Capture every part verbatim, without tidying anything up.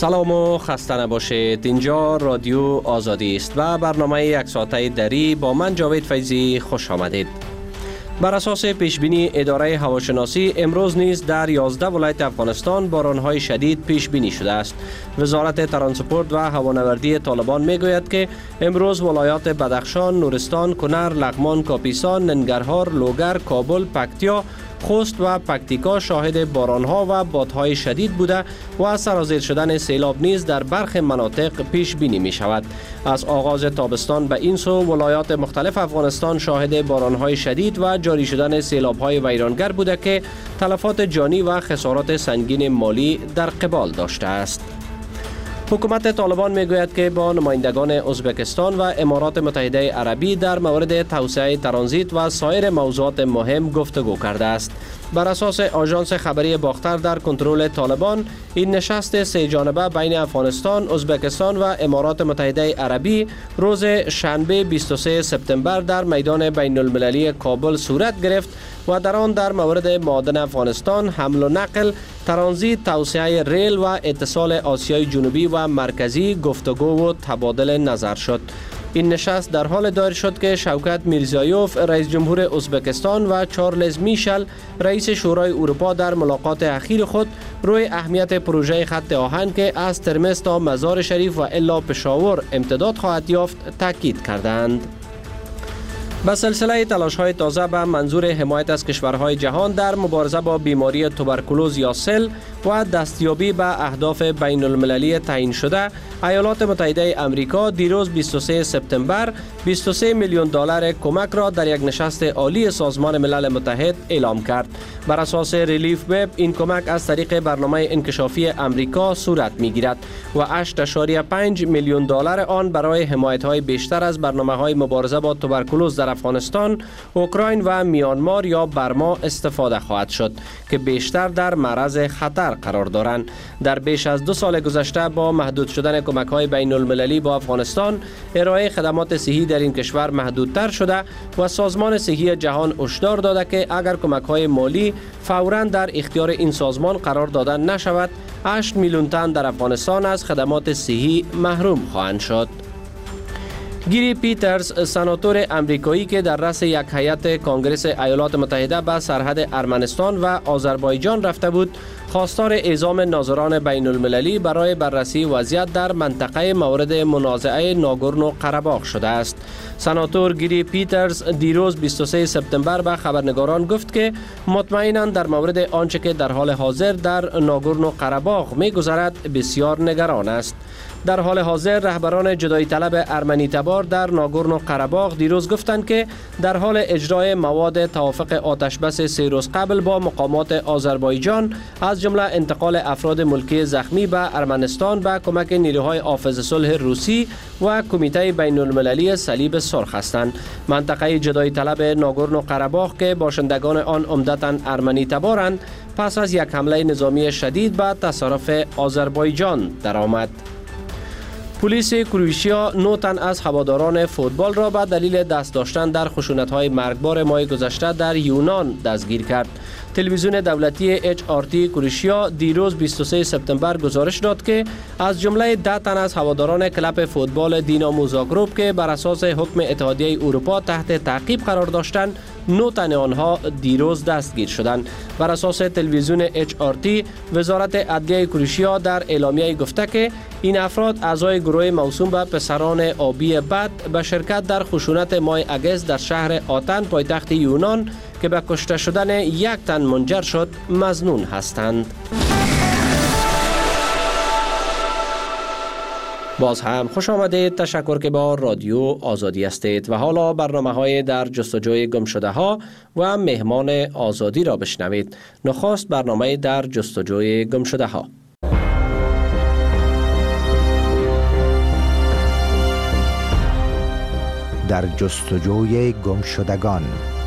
سلام و خسته نباشید. اینجا رادیو آزادی است و برنامه یک ساعته دری با من جاوید فیضی خوش آمدید. بر اساس پیشبینی اداره هواشناسی امروز نیز در یازده ولایت افغانستان بارانهای شدید پیش بینی شده است. وزارت ترانسپورت و هوانوردی طالبان میگوید که امروز ولایات بدخشان، نورستان، کنر، لغمان، کاپیسا، ننگرهار، لوگر، کابل، پکتیا، خوست و پکتیکا شاهد بارانها و بادهای شدید بوده و سرازیر شدن سیلاب نیز در برخی مناطق پیش بینی می شود. از آغاز تابستان به این سو ولایات مختلف افغانستان شاهد بارانهای شدید و جاری شدن سیلابهای ویرانگر بوده که تلفات جانی و خسارات سنگین مالی در قبال داشته است. حکومت طالبان میگوید که با نمایندگان ازبکستان و امارات متحده عربی در مورد توسعه ترانزیت و سایر موضوعات مهم گفتگو کرده است. بر اساس آژانس خبری باختر در کنترل طالبان، این نشست سه جانبه بین افغانستان، ازبکستان و امارات متحده عربی روز شنبه بیست و سوم سپتامبر در میدان بین المللی کابل صورت گرفت و در آن در مورد معادن افغانستان، حمل و نقل، ترانزیت، توسعه ریل و اتصال آسیای جنوبی و مرکزی گفتگو و تبادل نظر شد. این نشست در حال دایر شد که شوکت میرزیایوف رئیس جمهور ازبکستان و چارلز میشل رئیس شورای اروپا در ملاقات اخیر خود روی اهمیت پروژه خط آهن که از ترمز تا مزار شریف و الا پشاور امتداد خواهد یافت تاکید کردند. به سلسله تلاش‌های تازه به منظور حمایت از کشورهای جهان در مبارزه با بیماری توبرکولوز یا سل و دستیابی به اهداف بین المللی تعیین شده، ایالات متحده آمریکا دیروز بیست و سوم سپتامبر بیست و سه میلیون دلار کمک را در یک نشست عالی سازمان ملل متحد اعلام کرد. بر اساس ریلیف وب این کمک از طریق برنامه انکشافی آمریکا صورت می‌گیرد و هشت ممیز پنج میلیون دلار آن برای حمایت‌های بیشتر از برنامه‌های مبارزه با توبرکولوز در افغانستان، اوکراین و میانمار یا برما استفاده خواهد شد که بیشتر در معرض خطر قرار دارند. در بیش از دو سال گذشته با محدود شدن کمک‌های بین المللی با افغانستان، ارائه خدمات صحی در این کشور محدودتر شده و سازمان صحی جهان هشدار داده که اگر کمک‌های مالی فوراً در اختیار این سازمان قرار داده نشود، هشت میلیون تن در افغانستان از خدمات صحی محروم خواهند شد. گیری پیترز، سناتور امریکایی که در رأس یک هیئت کنگره ایالات متحده به سرحد ارمنستان و آذربایجان رفته بود، خواستار اعزام ناظران بین المللی برای بررسی وضعیت در منطقه مورد منازعه ناگورنو قره‌باغ شده است. سناتور گیری پیترز دیروز بیست و سوم سپتامبر به خبرنگاران گفت که مطمئناً در مورد آنچه که در حال حاضر در ناگورنو قره‌باغ می‌گذرد بسیار نگران است. در حال حاضر رهبران جدایی طلب ارمنی تبار در ناگورنو قره‌باغ دیروز گفتند که در حال اجرای مواد توافق آتش بس سه روز قبل با مقامات آذربایجان، از جمله انتقال افراد ملکی زخمی به ارمنستان به کمک نیروهای حافظ صلح روسی و کمیته بین المللی صلیب سرخ هستند. منطقه جدایی طلب ناگورنو قره‌باغ که باشندگان آن عمدتاً ارمنی تبارند، پس از یک حمله نظامی شدید به تصرف آذربایجان درآمد. پلیس کرواتیا نه تن از هواداران فوتبال را به دلیل دست داشتن در خشونت‌های مرگبار ماه گذشته در یونان دستگیر کرد. تلویزیون دولتی اچ آر تی کرواتیا دیروز بیست و سوم سپتامبر گزارش داد که از جمله ده تن از هواداران کلب فوتبال دینامو زاگرب که بر اساس حکم اتحادیه اروپا تحت تعقیب قرار داشتند، نه تن آنها دیروز دستگیر شدند. بر اساس تلویزیون اچ آر تی، وزارت عدلیه کرواتیا در اعلامیه گفته که این افراد اعضای گروه موسوم به پسران آبی بد به شرکت در خشونت ماه اگست در شهر آتن پایتخت یونان که به کشته شدن یک تن منجر شد مظنون هستند. باز هم خوش آمدید. تشکر که با رادیو آزادی هستید و حالا برنامه های در جستجوی گم شده ها و مهمان آزادی را بشنوید. نخست برنامه در جستجوی گم شده ها. در جستجوی گم شدگان.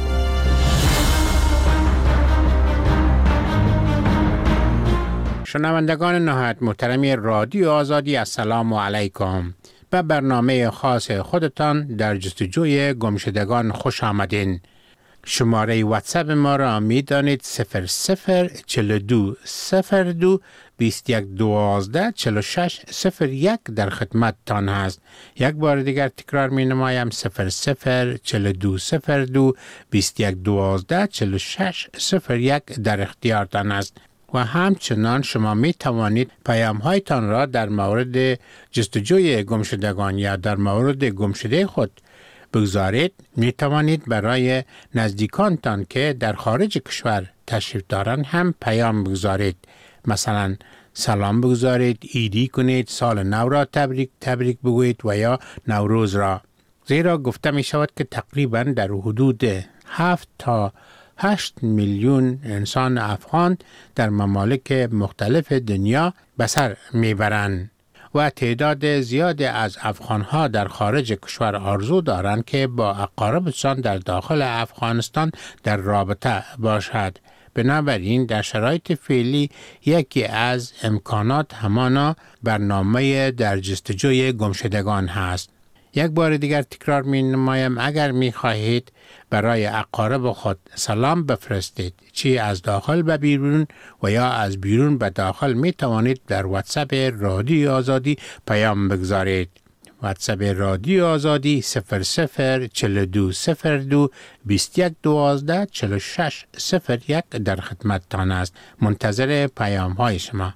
شنوندگان نهایت محترمی رادیو آزادی، السلام علیکم. به برنامه خاص خودتان در جستجوی گمشدگان خوش آمدین. شماره واتساپ ما را می دانید صفر صفر چهل و دو صفر دو بیست و یک دوازده چهل و شش صفر یک در خدمت تان هست. یک بار دیگر تکرار می نمایم صفر صفر چهل و دو صفر دو بیست و یک دوازده چهل و شش صفر یک در اختیارتان است. و همچنان شما می توانید پیام هایتان را در مورد جستجوی گمشدگان یا در مورد گمشده خود بگذارید. می توانید برای نزدیکانتان که در خارج کشور تشریف دارند هم پیام بگذارید. مثلا سلام بگذارید، ایدی کنید، سال نو را تبریک تبریک بگویید و یا نوروز را. زیرا گفته می شود که تقریبا در حدود هفت تا هشت میلیون انسان افغان در ممالک مختلف دنیا به سر میبرند و تعداد زیادی از افغانها در خارج کشور آرزو دارند که با اقاربشان در داخل افغانستان در رابطه باشد. بنابراین در شرایط فعلی یکی از امکانات همانا برنامه در جستجوی گمشدگان هست. یک بار دیگر تکرار می نمایم اگر می خواهید برای اقارب خود سلام بفرستید، چی از داخل به بیرون و یا از بیرون به داخل، می توانید در واتساپ رادیو آزادی پیام بگذارید. واتساپ رادیو آزادی صفر صفر چهل و دو صفر دو بیست و یک دوازده چهل و شش صفر یک در خدمت تان است. منتظر پیام های شما.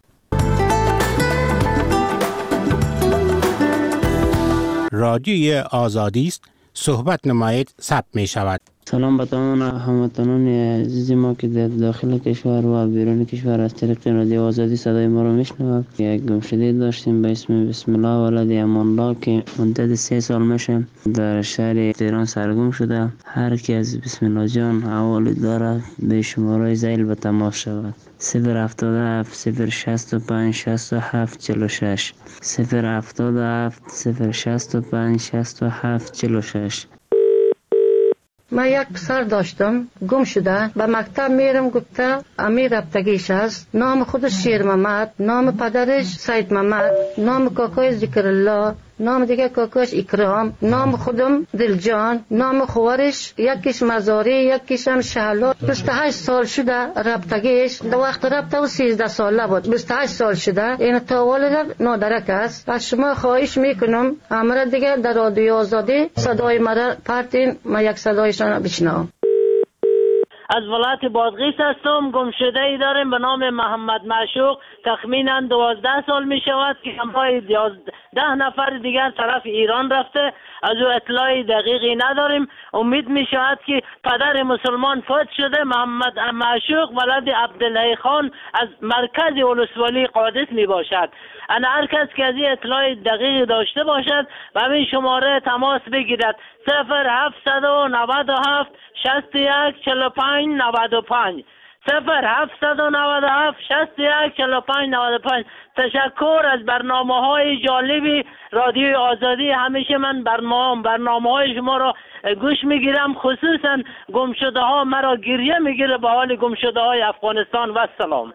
رادیوی آزادی است. صحبت نمایید ثبت می شود. سلام به تمام هموطنان عزیز ما که در داخل کشور و بیرون کشور از طریق رادیو آزادی صدای ما رو میشنوند. یک گمشده داشتیم به اسم بسم الله ولد امان الله که مدت سه سال میشه در شهر تهران سرگم شده. هر کی از بسم الله جان حوالی داره به شماره زیل به تماس شود. صفر هفتاد و هفت صفر شصت و پنج شصت و هفت چهل و شش صفر هفتاد و هفت صفر شصت و پنج شصت و هفت چهل و شش. من یک پسر داشتم گم شده، به مکتب میرم گفته امیر ربطگیش است. نام خودش شیر محمد، نام پدرش سید محمد، نام کاکای ذکر الله، نام دیگه کاکاش اکرام، نام خودم دلجان، نام خوارش یکیش مزاری یکیش هم شهلا. بیست و هشت سال شده ربطگیش، در وقت ربطه و سیزده ساله بود. بیست و هشت سال شده این تا والد نادرک است. از شما خواهش میکنم امر دیگه در رادیو آزادی صدای مرا پرتین، ما یک صدایشان بشنوم. از ولایت بادغیس هستم. گمشده ای داریم به نام محمد معشوق. تخمینا دوازده سال می شود که همراه ده نفر دیگر طرف ایران رفته. از او اطلاعی دقیقی نداریم. امید می شود که پدر مسلمان فوت شده. محمد معشوق ولد عبدالله خان از مرکز ولسوالی قادس می باشد. انا هر کس که از این اطلاع دقیق داشته باشد و همین شماره تماس بگیرد. صفر هفتصد و نود و هفت شصت و یک چهل و پنج نود و پنج صفر هفتصد و نود و هفت شصت و یک چهل و پنج نود و پنج. تشکر از برنامه های جالبی رادیو آزادی. همیشه من برنامه برنامه های شما را گوش میگیرم، خصوصا گمشده ها مرا گریه میگیره به حال گمشده های افغانستان. و سلام.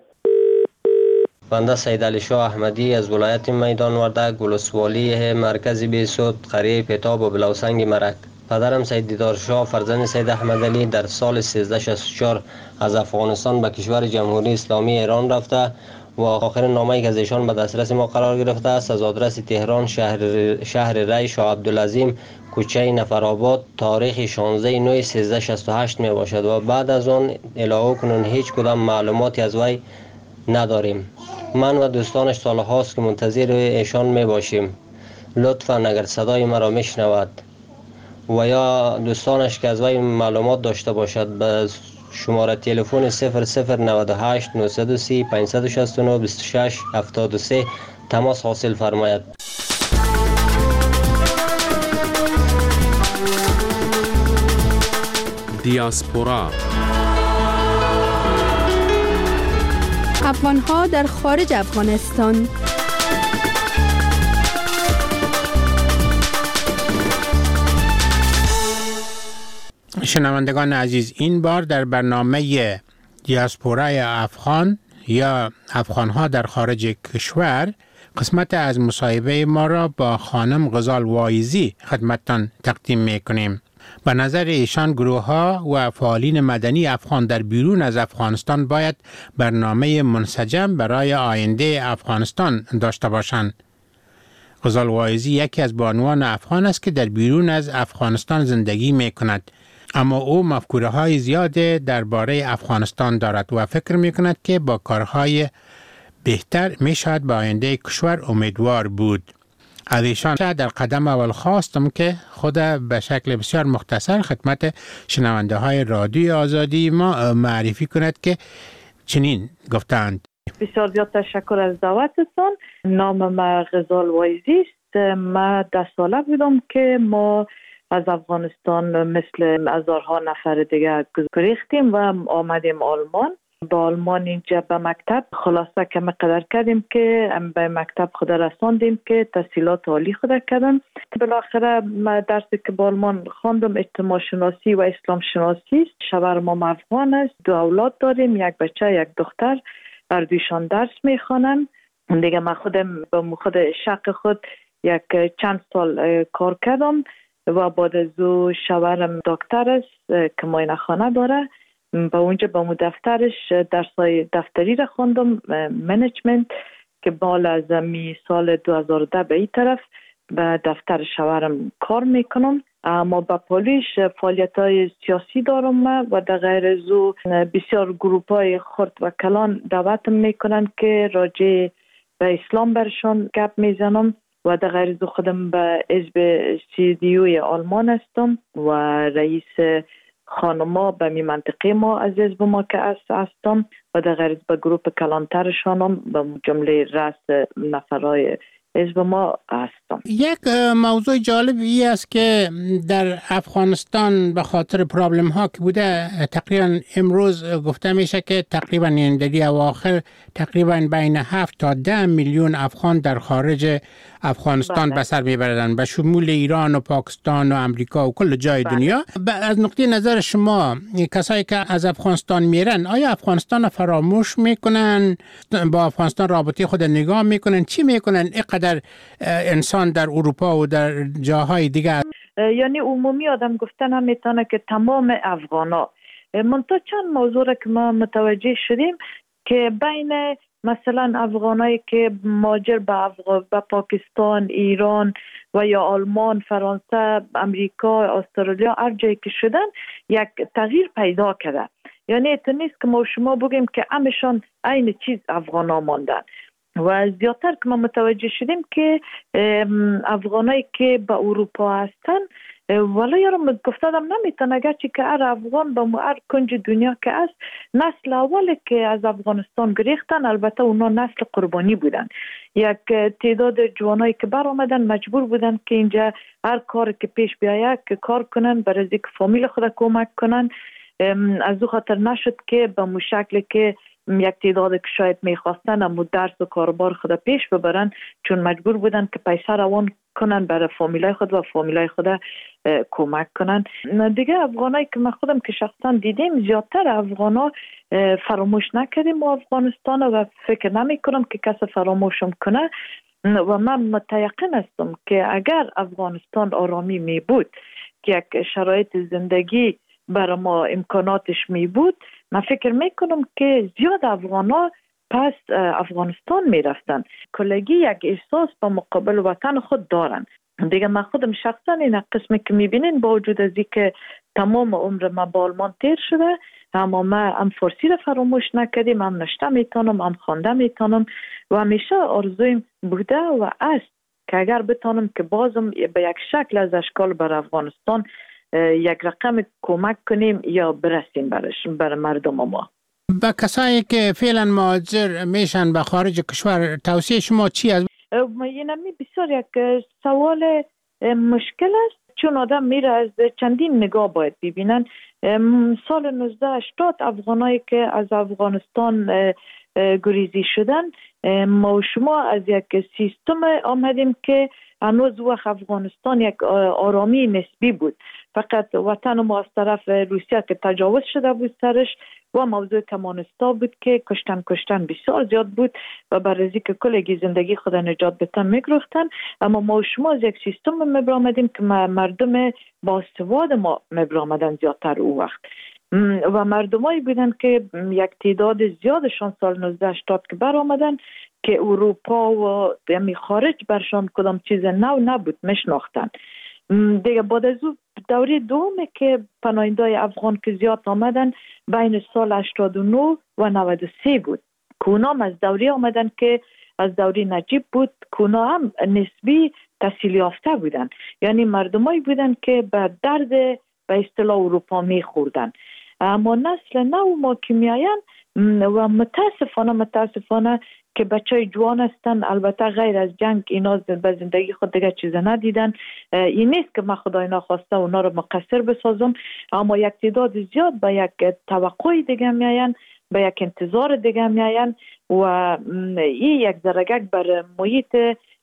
بنده سید علی شاه احمدی از ولایت میدان وردک ولسوالی مرکز بیسود قریه پتاب و بلوسنگ مرک. پدرم سید دیدار شاه فرزند سید احمد علی در سال سیزده شصت و چهار از افغانستان به کشور جمهوری اسلامی ایران رفته و آخرین نامه‌ای که از ایشان به دسترس ما قرار گرفته است از آدرس تهران شهر شهر ری شاه عبدالعظیم کوچه نفرآباد تاریخ شانزده نوامبر سیزده شصت و هشت می باشد و بعد از آن الهه کنون هیچ کدام معلوماتی از وی نداریم. من و دوستانش سال هاست که منتظر ایشان می باشیم. لطفا اگر صدای مرا میشنود و یا دوستانش که از وی معلومات داشته باشد به شماره تلفن صفر صفر نود و هشت نهصد و سی پانصد و شصت و نه بیست و شش هفتاد و سه تماس حاصل فرماید. دیاسپورا افغان‌ها در خارج افغانستان. شنوندگان عزیز، این بار در برنامه دیاسپورای افغان یا افغان‌ها در خارج کشور قسمت از مصاحبه ما را با خانم غزال وایزی خدمتتان تقدیم می‌کنیم. به نظر ایشان گروه ها و فعالین مدنی افغان در بیرون از افغانستان باید برنامه منسجم برای آینده افغانستان داشته باشند. غزال واعظی یکی از بانوان افغان است که در بیرون از افغانستان زندگی می کند. اما او مفکوره های زیاده درباره افغانستان دارد و فکر می کند که با کارهای بهتر می شاید به آینده کشور امیدوار بود. از ایشان در قدم اول خواستم که خود به شکل بسیار مختصر خدمت شنونده های رادیوی آزادی ما معرفی کند که چنین گفتند. بسیار زیاد تشکر از دعوتتان. نام ما غزال واعظی است. ما ده ساله بودم که ما از افغانستان مثل هزارها نفر دیگه گریختیم و آمدیم آلمان. با آلمان اینجا به مکتب خلاصه کمی قدر کردیم که به مکتب خود رساندیم که تحصیلات عالی خود کردم. بالاخره ما درسی که با آلمان خواندم اجتماع شناسی و اسلام شناسی است. شوهر ما افغان است. دو اولاد داریم، یک بچه یک دختر. هر دویشان درس میخوانن. دیگه من خودم با خود شق خود یک چند سال کار کردم و بعد از او شوهرم دکتر است که معاینه خانه داره. با اونجا با مو دفترش درسای دفتری را خواندم، منیجمنت، که بالا از می سال دو هزار و ده به این طرف به دفتر شوهرم کار میکنم. اما با پولیش فعالیت های سیاسی دارم و در غیر از او بسیار گروپ های خرد و کلان دعوت میکنن که راجع به اسلام برشان گپ میزنم و در غیر از او خودم به حزب سی دی یو آلمان هستم و رئیس خانما به می منطقه ما از حزب ما که هستم و در غیر از به گروپ کلانترشانم به جمله رأس نفرای حزب ما هستم. یک موضوع جالب ای است که در افغانستان به خاطر پرابلم ها که بوده تقریبا امروز گفته میشه که تقریبا این دلی اواخر تقریبا بین هفت تا ده میلیون افغان در خارج افغانستان به سر میبردن، به شمول ایران و پاکستان و امریکا و کل جای بله. دنیا. از نقطه نظر شما کسایی که از افغانستان میرن آیا افغانستان فراموش میکنن؟ با افغانستان رابطه خود نگاه میکنن؟ چی میکنن اینقدر انسان در اروپا و در جاهای دیگه؟ یعنی عمومی آدم گفتن هم میتونه که تمام افغانا. منتها چند موضوع را که ما متوجه شدیم که بین مثلا افغانایی که مهاجر به افغان به پاکستان، ایران و یا آلمان، فرانسه، امریکا، استرالیا هر جایی که شدن یک تغییر پیدا کرده. یعنی ات نیست که ما شما بگیم که همشان عین چیز افغانا ماندن و زیادتر که ما متوجه شدیم که افغانایی که به اروپا هستن ولی یارم گفتادم نمیتونه اگرچه که هر افغان با هر کنج دنیا که است نسل اولی که از افغانستان گریختن البته اونا نسل قربانی بودن. یک تعداد جوانایی که بر آمدن مجبور بودن که اینجا هر کار که پیش بیاید که کار کنن برای اینکه فامیل خود کمک کنن. از او خاطر نشد که به مو شکل که یک تعداد که شاید میخواستن اما درس و کاربار خود پیش ببرن چون مجبور بودن که پیسه روان کنن برای فامیلای خود و فامیلای خود کمک کنن. دیگه افغانایی که من خودم که شخصا دیدیم زیادتر افغانا فراموش نکردیم و افغانستان و فکر نمی کنم که کس فراموشم کنه و من متیقن هستم که اگر افغانستان آرامی می بود که یک شرایط زندگی برای ما امکاناتش می بود من فکر میکنم که زیاد افغانا پس افغانستان میرفتن. کلگی یک احساس با مقابل وطن خود دارن. دیگه من خودم شخصا این قسمی که میبینین با وجود از اینکه تمام عمر ما با آلمان تیر شده اما ما هم فارسی را فراموش نکردیم، هم نشته میتونم، هم خوانده میتونم و همیشه آرزویم بوده و است که اگر بتونم که بازم به یک شکل از اشکال بر افغانستان یک رقم کمک کنیم یا برسیم برش برای مردم ما. با کسایی که فعلا مهاجر میشن به خارج کشور توصیه شما چی است؟ اینمی بسیار یک سوال مشکل است چون آدم میره از چندین نگاه باید ببینن. سال نوزده هشتاد افغانایی که از افغانستان گریزی شدن ما و شما از یک سیستم آمدیم که هنوز وقت افغانستان یک آرامی نسبی بود، فقط وطن ما از طرف روسیه که تجاوز شده بود سرش و موضوع کمانستا بود که کشتن کشتن بسیار زیاد بود و برای که کلگی زندگی خود نجات بتن میگرفتن. اما ما شما از یک سیستم میبرامدیم که مردم باسواد ما میبرامدن زیادتر او وقت و مردمایی بودن که یک تعداد زیادشان سال نوزده هشتاد که بر آمدن که اروپا و یعنی خارج برشان کدام چیز نو نبود میشناختن. دیگه بعد از او دوره دومه که پناهنده‌های افغان که زیاد آمدن بین سال هشتاد و نه و نود و سه بود که اونام از دوره آمدن که از دوره نجیب بود که اونا هم نسبی تحصیل یافته بودن، یعنی مردمایی بودن که به درد به اصطلاح اروپا میخوردن. اما نسل نو ما که میاین و متاسفانه متاسفانه که بچه جوان هستن، البته غیر از جنگ اینا به زندگی خود دیگه چیز ندیدن. این نیست که من خدای ناخواسته اونا رو مقصر بسازم، اما یک تعداد زیاد به یک توقع دیگه میاین، به یک انتظار دیگه میاین و این یک درجه بر محیط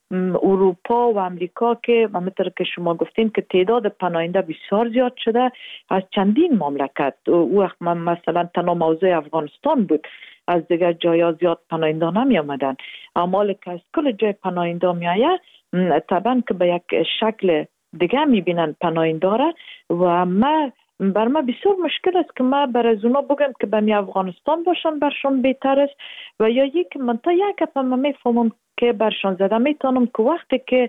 اروپا و امریکا که همونطور که شما گفتین که تعداد پناهنده بسیار زیاد شده از چندین مملکت. وقت مثلا تنها موضوع افغانستان بود، از دیگر جایا زیاد پناهنده نمی آمدن، اما که از کل جای پناهنده می آید طبعا که به یک شکل دیگه می بینن پناهنده را و ما بر ما بسیار مشکل است که ما بر از اونا بگم که به افغانستان باشن برشان بهتر است و یا یک من تا یک اپا ما می فهمم که برشان زده میتونم که وقتی که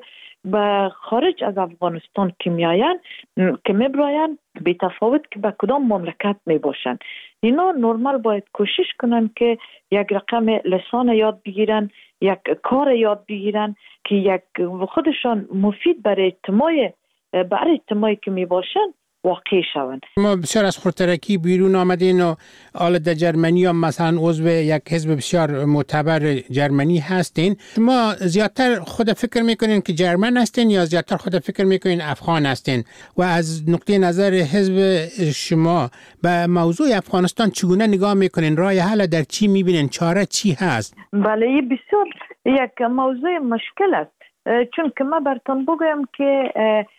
به خارج از افغانستان که میاین که میبراین بی تفاوت که به کدام مملکت می باشن، اینا نورمال باید کوشش کنن که یک رقم لسان یاد بگیرن، یک کار یاد بگیرن که یک خودشان مفید برای اجتماع برای اجتماعی که می باشن واقع شوند. ما بسیار از خودترکی بیرون آمدین و حالا در جرمنی هم مثلا عضو یک حزب بسیار معتبر جرمنی هستین. شما زیادتر خود فکر میکنین که جرمن هستین یا زیادتر خود فکر میکنین افغان هستین و از نقطه نظر حزب شما به موضوع افغانستان چگونه نگاه میکنین؟ راه حل در چی میبینین؟ چاره چی هست؟ بله بسیار یک موضوع مشکل است، چون که ما براتون بگویم که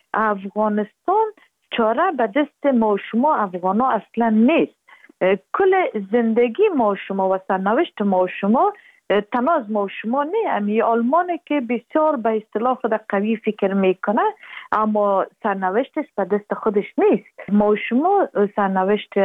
افغانستان چاره به دست ما شما افغانا اصلا نیست. کل زندگی ما شما و سرنوشت ما شما تنها از ما شما نه، امی آلمانه که بسیار به اصطلاح خود قوی فکر میکنه اما سرنوشتش به دست خودش نیست. ما شما سرنوشت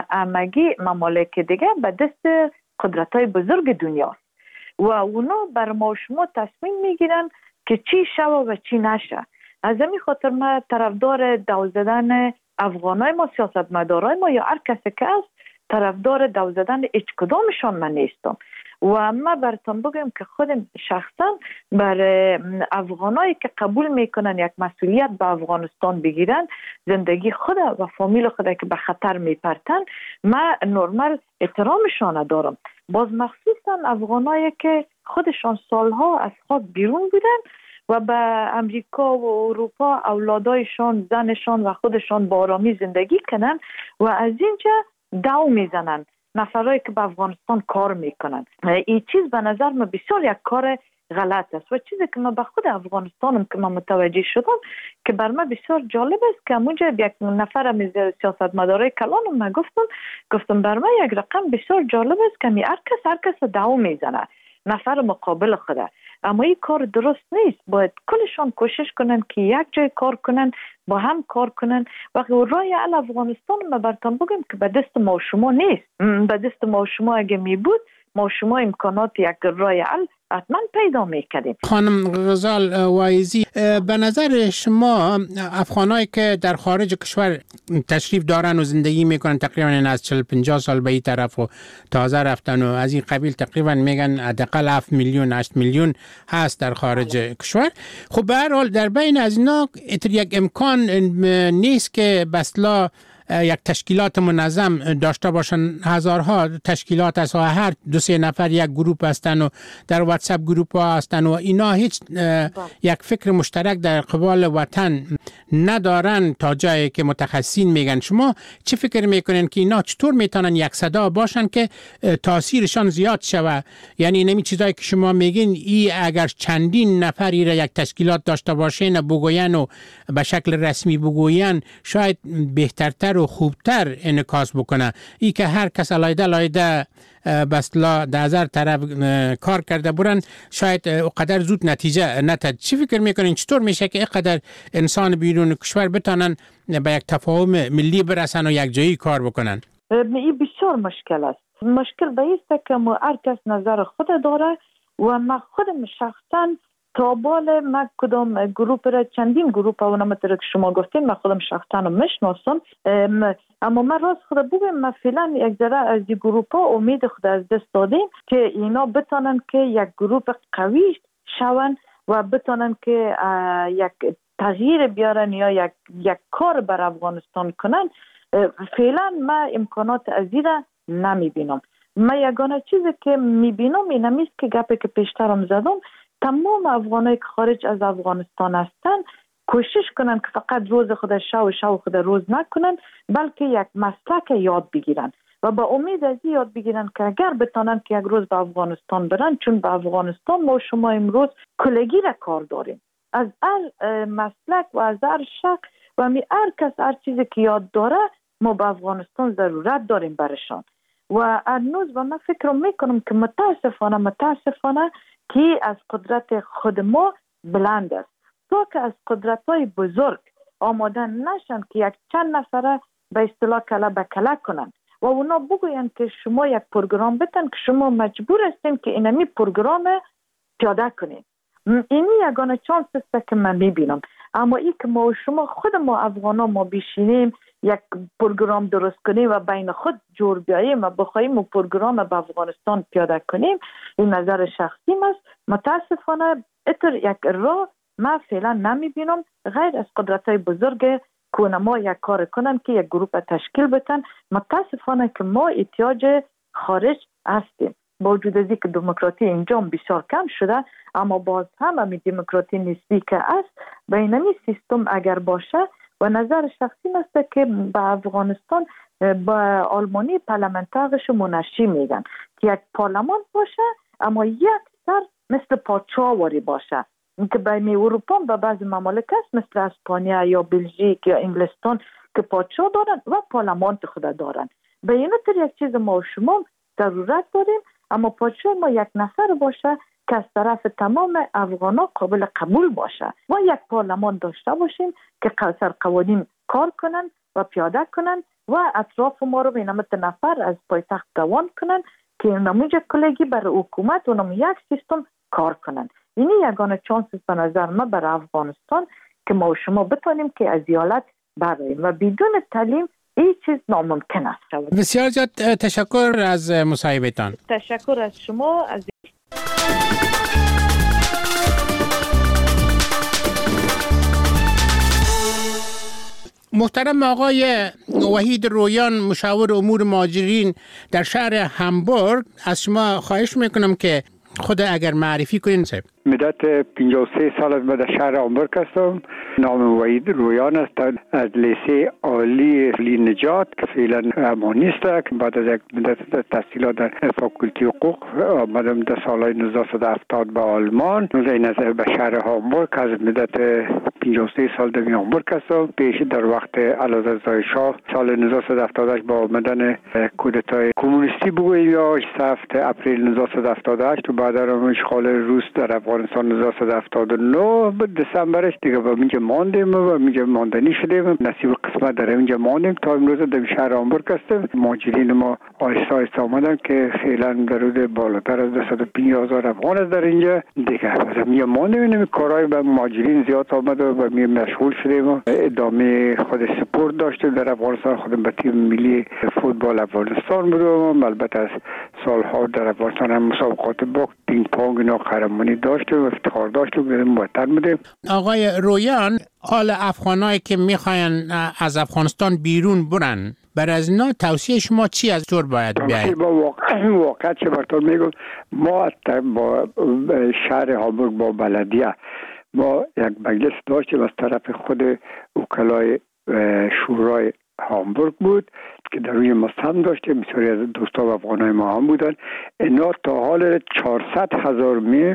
همگی ممالک دیگه به دست قدرت‌های بزرگ دنیا و اونا بر ما شما تصمیم میگیرن که چی شوه و چی نشه. از همین خاطر ما طرفدار دو زدن افغانای ما، سیاستمدارای ما یا هر کسی که است طرفدار دو زدن هیچ کدامشان من نیستم و ما براتون بگم که خودم شخصا بر افغانایی که قبول میکنن یک مسئولیت به افغانستان بگیرن، زندگی خود و فامیل خود که به خطر میپرتن، ما نورمال احترامشان دارم. باز مخصوصا افغانایی که خودشان سالها از خاک بیرون بودن و به امریکا و اروپا اولادایشان، زنشان و خودشان با آرامی زندگی کنن و از اینجا دو میزنن نفرایی که به افغانستان کار میکنن. این چیز به نظر من بسیار یک کار غلط است و چیزی که من به خود افغانستانم که من متوجه شدم که بر من بسیار جالب است که اونجا یک نفر از سیاستمدارای کلانم من گفتم گفتم بر من یک رقم بسیار جالب است که هر کس هر کس دو میزنه نفر مقابل خوده، اما این کار درست نیست. باید کلشان کوشش کنن که یک جای کار کنن، با هم کار کنن. وقتی راه حل افغانستان ما براتون بگم که به دست ما شما نیست. به دست ما شما اگه می بود ما شما امکانات یک راه حل حتما پیدا میکردیم. خانم غزال وایزی، به نظر شما افغانایی که در خارج کشور تشریف دارن و زندگی میکنن تقریبا از چهل پنجاه سال به این طرف و تازه رفتن و از این قبیل تقریبا میگن حداقل هفت میلیون هشت میلیون هست در خارج کشور، خب به هر حال در بین از اینا یک امکان نیست که بسلا یک تشکیلات منظم داشته باشن، هزارها تشکیلات است و هر دو سه نفر یک گروپ هستن و در واتساپ گروپ ها هستن و اینا هیچ یک فکر مشترک در قبال وطن ندارن تا جایی که متخصصین میگن. شما چه فکر میکنین که اینا چطور میتونن یک صدا باشن که تاثیرشان زیاد شوه؟ یعنی نمی چیزایی که شما میگین ای اگر چندین نفری را یک تشکیلات داشته باشین بگوین و به شکل رسمی بگوین شاید بهترتر و خوبتر انعکاس بکنه. ای که هر کس علایده علایده بسلا در هزار طرف کار کرده برن شاید اقدر زود نتیجه نتد. چی فکر میکنین چطور میشه که اقدر انسان بیرون کشور بتانن به یک تفاهم ملی برسن و یک جایی کار بکنن؟ این بسیار مشکل است. مشکل به ایست که ما هر کس نظر خود داره و ما خودم شخصا تابال ما کدام گروپ را چندین گروپ و نمطر که شما گفتین ما خودم شخصا رو میشناسم، اما من راست خود بگم ما فعلا یک ذره از این گروپ ها امید خود از دست دادیم که اینا بتانن که یک گروپ قوی شون و بتانن که یک تغییر بیارن یا یک یک کار بر افغانستان کنن. فعلا ما امکانات ازی را نمی بینم. ما یگانه چیزی که می بینم این همیست که گپی که پیشترم زدم، تمام افغانایی که خارج از افغانستان هستن کوشش کنن که فقط روز خود شو شو خود روز نکنن، بلکه یک مسلک یاد بگیرن و با امید از یاد بگیرن که اگر بتانن که یک روز به افغانستان برن، چون به افغانستان ما شما امروز کلگی را کار داریم از هر مسلک و از هر شک و می هر کس هر چیزی که یاد داره ما به افغانستان ضرورت داریم برشان. و هنوز و من فکر میکنم که متاسفانه متاسفانه که از قدرت خود ما بلند است تا که از قدرت های بزرگ آماده نشن که یک چند نفره به اصطلاح کله به کله کنن و اونا بگوین که شما یک پروگرام بتن که شما مجبور هستین که اینمی پروگرام پیاده کنین. اینی یگانه چانس است که من میبینم. اما ای که ما و شما خود ما افغانا ما بشینیم یک پروگرام درست کنیم و بین خود جور بیاییم و بخوایم و پروگرام به افغانستان پیاده کنیم، این نظر شخصی است. متاسفانه اتر یک راه ما فعلا نمی بینم غیر از قدرت های بزرگ که ما یک کار کنن که یک گروپ تشکیل بتن. متاسفانه که ما احتیاج خارج هستیم با وجود از اینکه دموکراسی اینجا بسیار کم شده، اما باز هم همین دموکراسی نسبی که است بینمی سیستم اگر باشه و نظر شخصی است که به افغانستان با آلمانی پارلمانترش منشی میگن که یک پارلمان باشه اما یک سر مثل پادشاهواری باشه که بین اروپا و بعض ممالک است مثل اسپانیا یا بلژیک یا انگلستان که پادشاه دارن و پارلمان خود دارن. به این طور یک چیز ما و شما ضرورت داریم، اما پادشاه ما یک نفر باشه که از طرف تمام افغانا قابل قبول باشه و یک پارلمان داشته باشیم که سر قوانین کار کنن و پیاده کنن و اطراف ما رو به نمت نفر از پایتخت روان کنن که نموجه کلگی بر حکومت و نمو یک سیستم کار کنن. اینی یگانه چانس است به نظر ما بر افغانستان که ما و شما بتونیم که از ایالت براییم و بدون تعلیم این چیز ناممکن است. بسیار زیاد تشکر از مصاحبهتان. تشکر از شما. از محترم آقای وحید رویان مشاور امور مهاجرین در شهر همبورگ، از شما خواهش میکنم که خود اگر معرفی کنین. صاحب مدت پنجاه و سه سال از در شهر همبورگ هستم. نام وحید رویان است. از لیسه عالی لی نجات که فعلا امانیست است. بعد از یک مدت تحصیلات در فاکولتی حقوق آمدم در سالهای نوزده صد و هفتاد به آلمان. این از به شهر همبورگ از مدت پنجاه و سه سال در همبورگ هستم. پیش در وقت علازرزای شاه سال نوزده صد و هفتاد و هشت با آمدن کودتای کمونیستی بگوییم یا هفت اپریل نوزده صد و هفتاد و هشت و بعد از اشغال روس در افغانستان نوزده صد و هفتاد و نه به دسامبرش دیگه با اینجا ماندیم و اینجا ماندنی شدیم. نصیب قسمت در اینجا ماندیم تا امروز در شهر همبورگ هستیم. مهاجرین ما آهسته آهسته آمدن که فعلا در حدود بالاتر از دویست و پنجاه هزار افغان است در اینجا دیگه. مثلا اینجا ماندیم. این کارهای به مهاجرین زیاد آمد و به می مشغول شدیم و ادامه خود سپورت داشتیم در افغانستان. خودم به تیم ملی فوتبال افغانستان بودم. البته از سالها در افغانستان هم مسابقات باخت، پینگ پونگ اینا قهرمانی داشتیم و افتخار داشتیم، بودیم وطن بودیم. آقای رویان، حال افغانایی که میخواین از افغانستان بیرون برن، بر از اینا توصیه شما چی از طور باید بیاید؟ با واقع واقع چه براتون میگم، ما با شهر هامبورگ با بلدیه ما یک مجلس داشتیم از طرف خود وکلای شورای هامبورگ بود که در روی مستم داشتیم، بسیاری از دوستان و افغانای ما هم بودن. اینا تا حال چهارصد هزار میل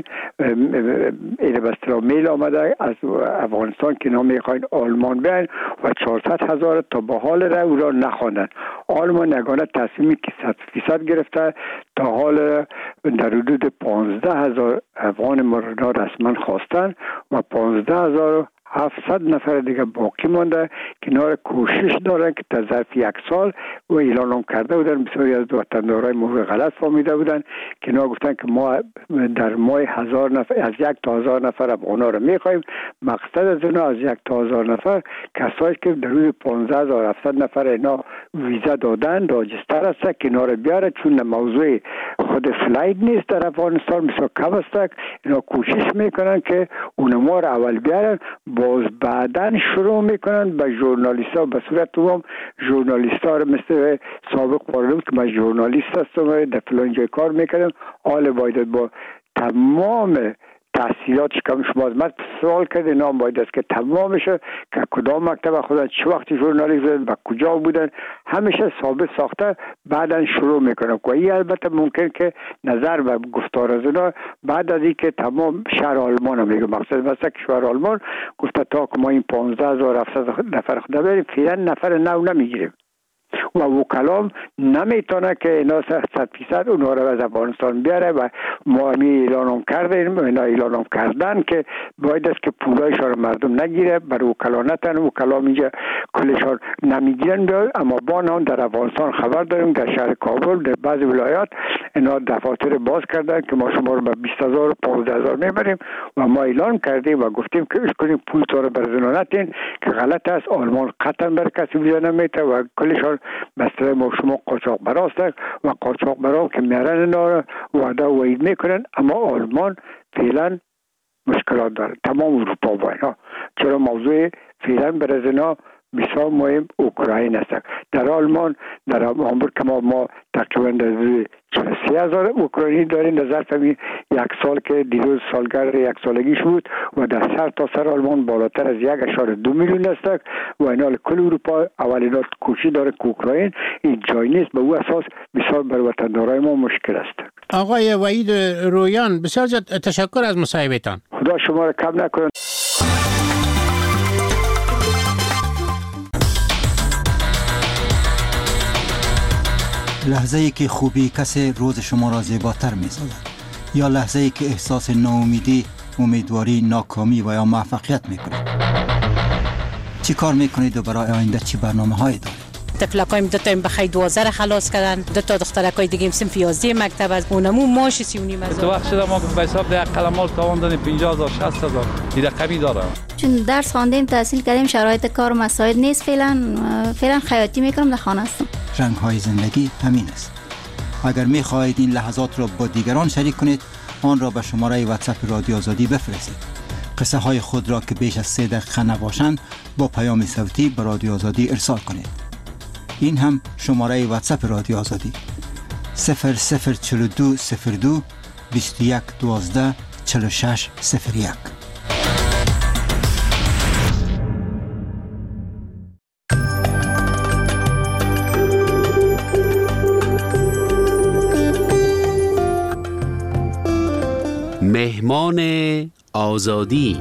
ایده بسترا میل آمده از افغانستان که اینا میخواین آلمان بیاین و چهارصد هزار تا به حال را او را نخواندن. آلمان یگانه تصمیمی که صد فیصد گرفته، تا حال در حدود پانزده هزار افغان ما را رسما خواستن و پانزده هزار هفتصد نفر دیگه باقی مانده که اینا را کوشش دارن که تا ظرف یک سال و اعلان هم کرده بودن. بسیاری از وطندارای ما غلط فهمیده بودن که اینا گفتن که ما در ماه هزار نفر از یک تا هزار نفر افغانا را میخوایم. مقصد از اینا از یک تا هزار نفر کسایی که در روز پانزده هزار و هفتصد نفر اینا ویزا دادن راجستر است که اینا را بیاره، چون موضوع خود فلایت نیست در افغانستان بسیار کم است. اینا کوشش میکنن که اونما را اول بیارن، باز بعدن شروع میکنن به ژورنالیست ها به صورت عموم ژورنالیست ها رو مثل سابق پارلمان که من ژورنالیست هستم و در فلان جای کار میکنم، حال باید با تمام تحصیلات کم شما از من سوال کرده نام باید است که تمامشه که کدام مکتب خودن چه وقتی ژورنالیست بودن و کجا بودن همیشه ثابت ساخته بعدن شروع میکنم که این البته ممکن که نظر و گفتار از اینا بعد از اینکه تمام شهر آلمان هم میگه مقصد مثلا که شهر آلمان گفته تا که ما این پانزده هزار و هفتصد نفر خدا بریم فعلا نفر نو نمیگیریم و وکلام نمیتونه که اینا صد فیصد اونها رو از افغانستان بیاره و ما همی اعلانم کردیم اینا اعلانم کردن که باید است که پولایشان رو مردم نگیره، بر وکلا نتن، وکلام اینجا کلشان نمیگیرن. اما با نام در افغانستان خبر داریم در شهر کابل در بعضی ولایات اینا دفاتر باز کردن که ما شما رو به بیست هزار و پانزده هزار میبریم و ما اعلان کردیم و گفتیم که اش کنیم پول تو رو برزنو نتین که غلط است. آلمان قطعا بر کسی ویزا نمیته و کلشان بسته ما شما قاچاق براست و قاچاق برا که میارن اینا رو وعده و وعید میکنن. اما آلمان فعلا مشکلات داره، تمام اروپا با اینا، چرا موضوع فعلا برای اینا بسیار مهم اوکراین است. در آلمان در هامبورگ که ما, ما تقریبا چهل و سه هزار اوکراینی داریم در ظرف یک سال که دیروز سالگرد یک سالگیش بود و در سر تا سر آلمان بالاتر از یک اشاره دو میلیون است و اینا کل اروپا اولینا کوشش داره که اوکراین این جای نیست. به او اساس بسیار بر وطندارای ما مشکل است. آقای وحید رویان بسیار تشکر از مصاحبهتان. خدا شما را کم نکنه. لحظه ای که خوبی کسی روز شما را زیباتر می سازد یا لحظه ای که احساس ناامیدی، امیدواری، ناکامی و یا موفقیت می کنید. چی کار می کنید و برای آینده چی برنامه هایی دارید؟ طفلکایم دو تا بخیر دوازده را خلاص کردن، دو تا دخترکای دیگه صنف یازده مکتب از اونمو ماش سی و نیم هزار. تو وقت شده ما به حساب ده قلمال تاوان دادیم پنجاه هزار شصت هزار دیگه کمی داره. چون درس خواندیم تحصیل کردیم شرایط کار و مساعد نیست، فعلا فعلا خیاطی میکنم در خانه هستم. رنگ های زندگی همین است. اگر می خواهید این لحظات را با دیگران شریک کنید آن را به شماره واتساپ رادیو آزادی بفرستید. قصه های خود را که بیش از سه دقیقه نباشند با پیام صوتی به رادیو آزادی ارسال کنید. این هم شماره واتساپ رادیو آزادی صفر صفر چهل و دو صفر دو بیست و یک دوازده چهل و شش صفر یک. مهمان آزادی.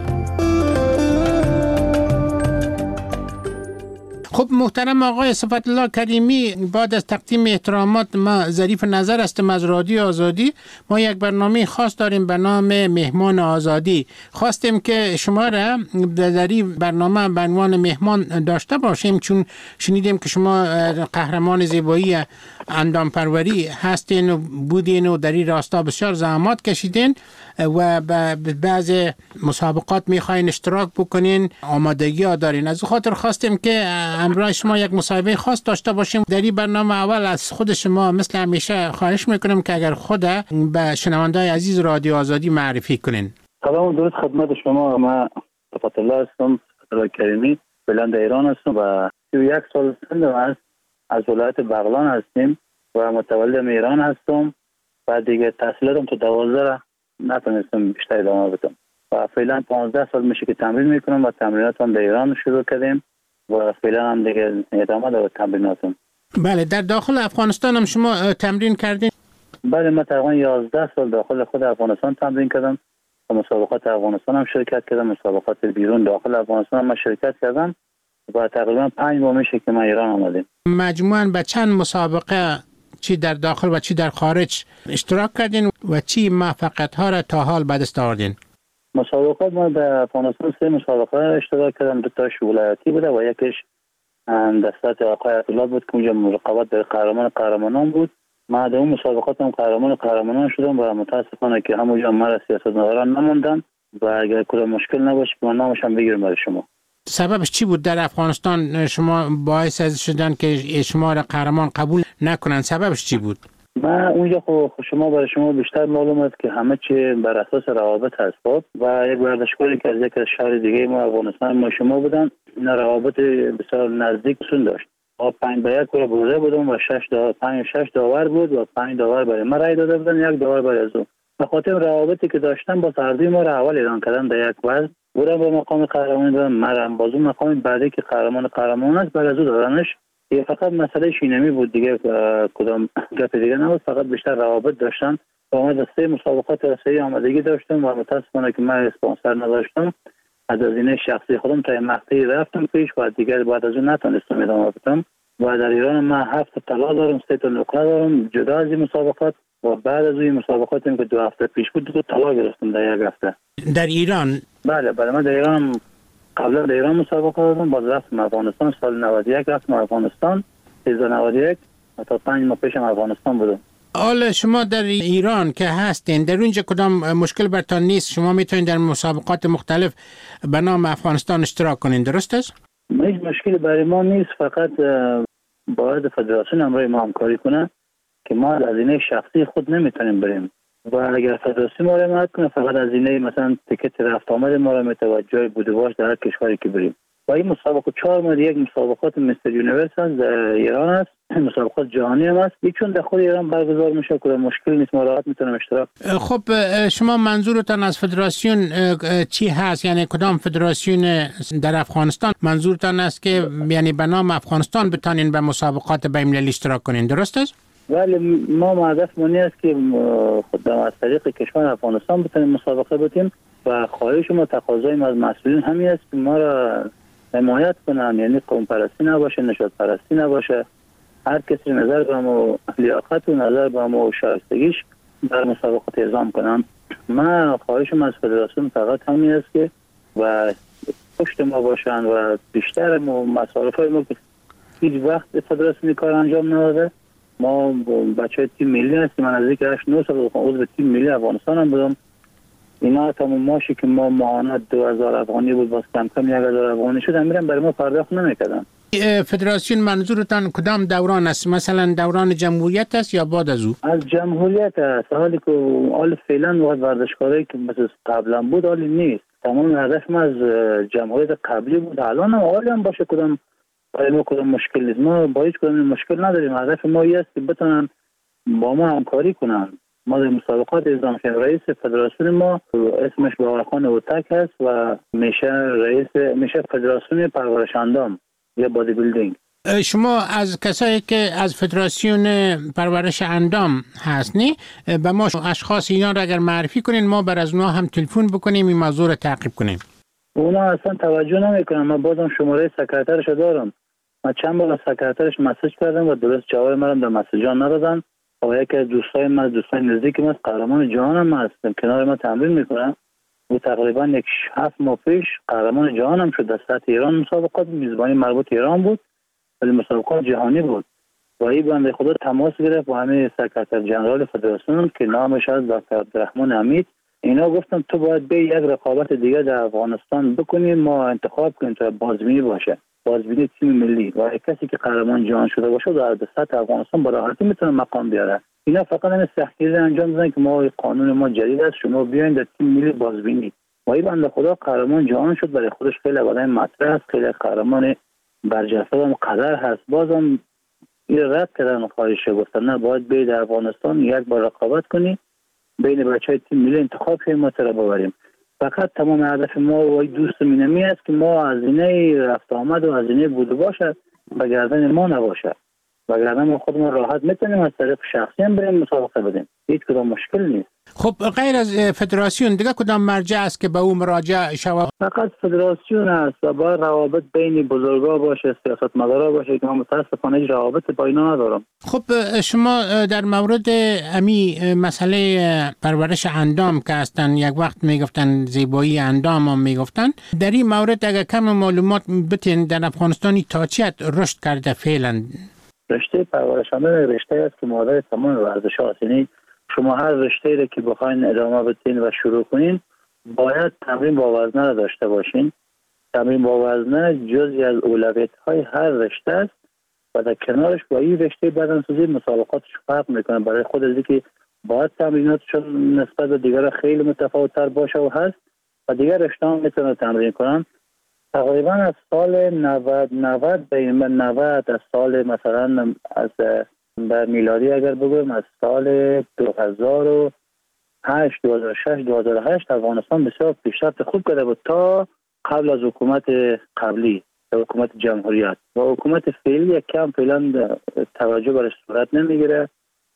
خب محترم آقای صفت الله کریمی، بعد از تقدیم احترامات ما ظریف نظر هستم از رادیو آزادی. ما یک برنامه خاص داریم به نام مهمان آزادی. خواستیم که شما را در این برنامه به عنوان مهمان داشته باشیم چون شنیدیم که شما قهرمان زیبایی اندام پروری هستین و بودین و در این راستا بسیار زحمات کشیدین و به بعض مسابقات میخواین اشتراک بکنین، آمادگی ها دارین. از خاطر خواستیم که امروز شما یک مصاحبه خاص داشته باشیم. در این برنامه اول از خود شما مثل همیشه خواهش میکنم که اگر خود به شنونده‌های عزیز رادیو آزادی معرفی کنین. سلام درود خدمت شما. من صفت الله هستم، صفت الله کریمی. فعلا در ایران هستم و سی و یک سال سنم است. از ولایت بغلان هستیم و متولد ایران هستم و دیگه تحصیلاتم تو دوازده نتونستم بیشتر ادامه بدم و فعلا پانزده سال میشه که تمرین میکنم و تمریناتم در ایران شروع کردیم و فعلا هم دیگه ادامه دارم تمریناتم. بله، در داخل افغانستان هم شما تمرین کردین؟ بله، من تقریبا یازده سال داخل خود افغانستان تمرین کردم و مسابقات افغانستان هم شرکت کردم، مسابقات بیرون داخل افغانستان هم شرکت کردم و تقریبا پنج ماه میشه که من ایران آمدیم. مجموعاً به چند مسابقه چی در داخل و چی در خارج اشتراک کردین و چی موفقیت ها را تا حال به دست آوردین؟ مسابقات ما در افغانستان سه مسابقه اشتراک کردم، دو تاش ولایتی بوده و یکیش دستات آقای عطیلات بود که اونجا رقابت در قهرمان قهرمانان بود. ما در اون مسابقات هم قهرمان قهرمانان شدم و متاسفانه که همونجا مرا سیاستمداران نموندن و اگر کدام مشکل نباشه که من نامشم بگیرم برای شما. سببش چی بود در افغانستان شما باعث از شدن که شما را قهرمان قبول نکنن؟ سببش چی بود؟ ما اونجا خب شما برای شما بیشتر معلوم است که همه چی بر اساس روابط هست و یک ورزشکاری که از یک شهر دیگه ما افغانستان ما شما بودن، این روابط بسیار نزدیک سون داشت. ما پنج به یک برده بودم و شش داور پنج شش داور بود و پنج داور برای ما رای داده بودن، یک داور برای از او. به خاطر روابطی که داشتن با سردی ما را اول اعلان کردن در یک وزن بودم به مقام قهرمانی دادن، مرم بازو مقام بعدی که قهرمان قهرمان است بعد از او دادنش. یه فقط مسئله شینمی بود دیگه، کدام گپ دیگه نبود، فقط بیشتر روابط داشتن و ما در سه مسابقات رسمی آمادگی داشتم و متاسفانه که من اسپانسر نداشتم، از هزینه شخصی خودم تا مقطعی رفتم پیش و دیگه بعد از اون نتونستم ادامه بدم و در ایران من هفت طلا دارم، سه تا نقره دارم جدا از این مسابقات و بعد از این مسابقات هم که دو هفته پیش بود دو طلا گرفتم در یک هفته. در ایران؟ بله بله، من در ایران قبلا در ایران مسابقه دادم، باز رفتم افغانستان، سال نود و یک رفتم افغانستان، سال نود و یک تا پنج ماه پیشم افغانستان بودم. حالا شما در ایران که هستین در اونجا کدام مشکل برتان نیست؟ شما میتونید در مسابقات مختلف به نام افغانستان اشتراک کنین، درست است؟ هیچ مشکلی برای ما نیست، فقط باید فدراسیون همراه ما همکاری کنه که ما از هزینه شخصی خود نمیتونیم بریم و اگر فدراسیون ما را حمایت کنه فقط هزینه مثلا تیکت رفت آمد ما را میتونه جای بودواش در هر کشوری که بریم. و این مسابقه چهار ماه یک مسابقات مستر یونیورس هست در ایران است، مسابقات جهانی هم است، چون در خود ایران برگزار میشه که مشکل نیست، ما راحت میتونیم اشتراک. خب شما منظورتان از فدراسیون چی هست؟ یعنی کدام فدراسیون در افغانستان منظورتان است که یعنی به نام افغانستان بتانین به مسابقات بین‌المللی اشتراک کنین، درست است؟ ولی ما هدف مونی است که خود از طریق کشور افغانستان بتونیم مسابقه بدیم و خواهش ما تقاضای ما از مسئولین همین است که ما را حمایت کنن، یعنی قوم پرستی نباشه، نژاد پرستی نباشه، هر کسی نظر به ما لیاقت و نظر به ما شایستگیش در مسابقات اعزام کنن. من خواهشم از فدراسیون فقط همین است که و پشت ما باشن و بیشتر مصارف های ما که هیچ وقت فدراسیون کار انجام نداده. ما بچه تیم ملی هستیم، من از یک هشت نه سال عضو تیم ملی افغانستان هم بودم. اینا تمام ماشی که ما ماهانه دو هزار افغانی بود باز کم کم یک هزار افغانی شد میرن برای ما پرداخت نمیکردن. فدراسیون منظورتان کدام دوران است؟ مثلا دوران جمهوریت است یا بعد از او؟ از جمهوریت است. حالی که حال فعلا وقت ورزشکاری که مثل قبلا بود حالی نیست. تمام هدف ما از جمهوریت قبلی بود، الان هم حالی هم باشه کدام برای ما کدام مشکل نیست، ما با هیچ کدام مشکل نداریم. هدف ما این است که بتونن با ما همکاری کنن. ما در مسابقات اعزام شدیم، رئیس فدراسیون ما اسمش باورخان اوتک است و میشه رئیس میشه فدراسیون پرورش اندام یا بادی بیلدینگ. شما از کسایی که از فدراسیون پرورش اندام هست نی به ما اشخاص اینا را اگر معرفی کنین ما بر از اونها هم تلفن بکنیم این موضوع را تعقیب کنیم. اونا اصلا توجه نمیکنن. من بازم شماره سکرترش دارم، من چند بار از سکرترش مسیج کردم و درست جواب منم در مسیجا ندادن. و یکی از دوستای من دوستای نزدیک من قهرمان جهان هم هستم، کنار ما تمرین میکنم. او تقریبا یک هفت ماه پیش قهرمان جهان هم شد. در سطح ایران مسابقات میزبانی مربوط ایران بود ولی مسابقات جهانی بود و این بنده خدا تماس گرفت با همه سکرتر جنرال فدراسیون که نامش از دکتر عبدالرحمن حمید. اینا گفتم تو باید به یک رقابت دیگه در افغانستان بکنیم، ما انتخاب کنیم تا بازبینی باشه. بازبینی تیم ملی و کسی که قهرمان جهان شده باشه در سطح افغانستان با راحتی میتونه مقام بیاره. اینا فقط این سختگیری انجام دادن که ما قانون ما جدید است، شما بیاین در تیم ملی بازبینی. و این بنده خدا قهرمان جهان شد، برای خودش خیلی آدم مطرح است، خیلی قهرمان برجسته و قدر هست. بازم این رد کردن خارجی، گفتن نه باید بیاید در افغانستان یک بار رقابت کنی، بین بچهای تیم ملی انتخاب کنیم ما تر ببریم. فقط تمام هدف ما و دوست مینمی است که ما هزینه رفت آمد و هزینه بود باشه به گردن ما نباشه، و گردن ما خودمون راحت میتونیم از طریق شخصی هم بریم مسابقه بدیم، هیچ کدام مشکل نیست. خب غیر از فدراسیون دیگه کدام مرجع است که به او مراجعه شود؟ فقط فدراسیون است و باید روابط بین بزرگا باشه، سیاستمدارا باشه که ما متاسفانه هیچ روابط با اینا ندارم. خب شما در مورد امی مسئله پرورش اندام که هستن یک وقت میگفتن زیبایی اندام هم میگفتن، در این مورد اگر کم معلومات بتین در افغانستانی تا چیت رشد کرده فعلا؟ رشته پرورش اندام رشته است که مادر تمام ورزش‌ها است. یعنی شما هر رشته‌ای را که بخواین ادامه بدین و شروع کنین باید تمرین با وزنه را داشته باشین. تمرین با وزنه جزئی از اولویت‌های هر رشته است و در کنارش با این رشته بدنسازی مسابقاتش فرق میکنه. برای خود از که باید تمریناتشون نسبت به دیگر خیلی متفاوت‌تر باشه و هست و دیگر رشته هم میتونه تمرین کنن. تقریبا از سال نود نود به این نود از سال مثلا از به میلادی اگر بگویم از سال دو هزار و هشت دو هزار و شش دو هزار و هشت افغانستان بسیار پیشرفت خوب کرده بود تا قبل از حکومت قبلی، حکومت جمهوریت. و حکومت فعلی یک کم فعلا توجه برش صورت نمیگیره،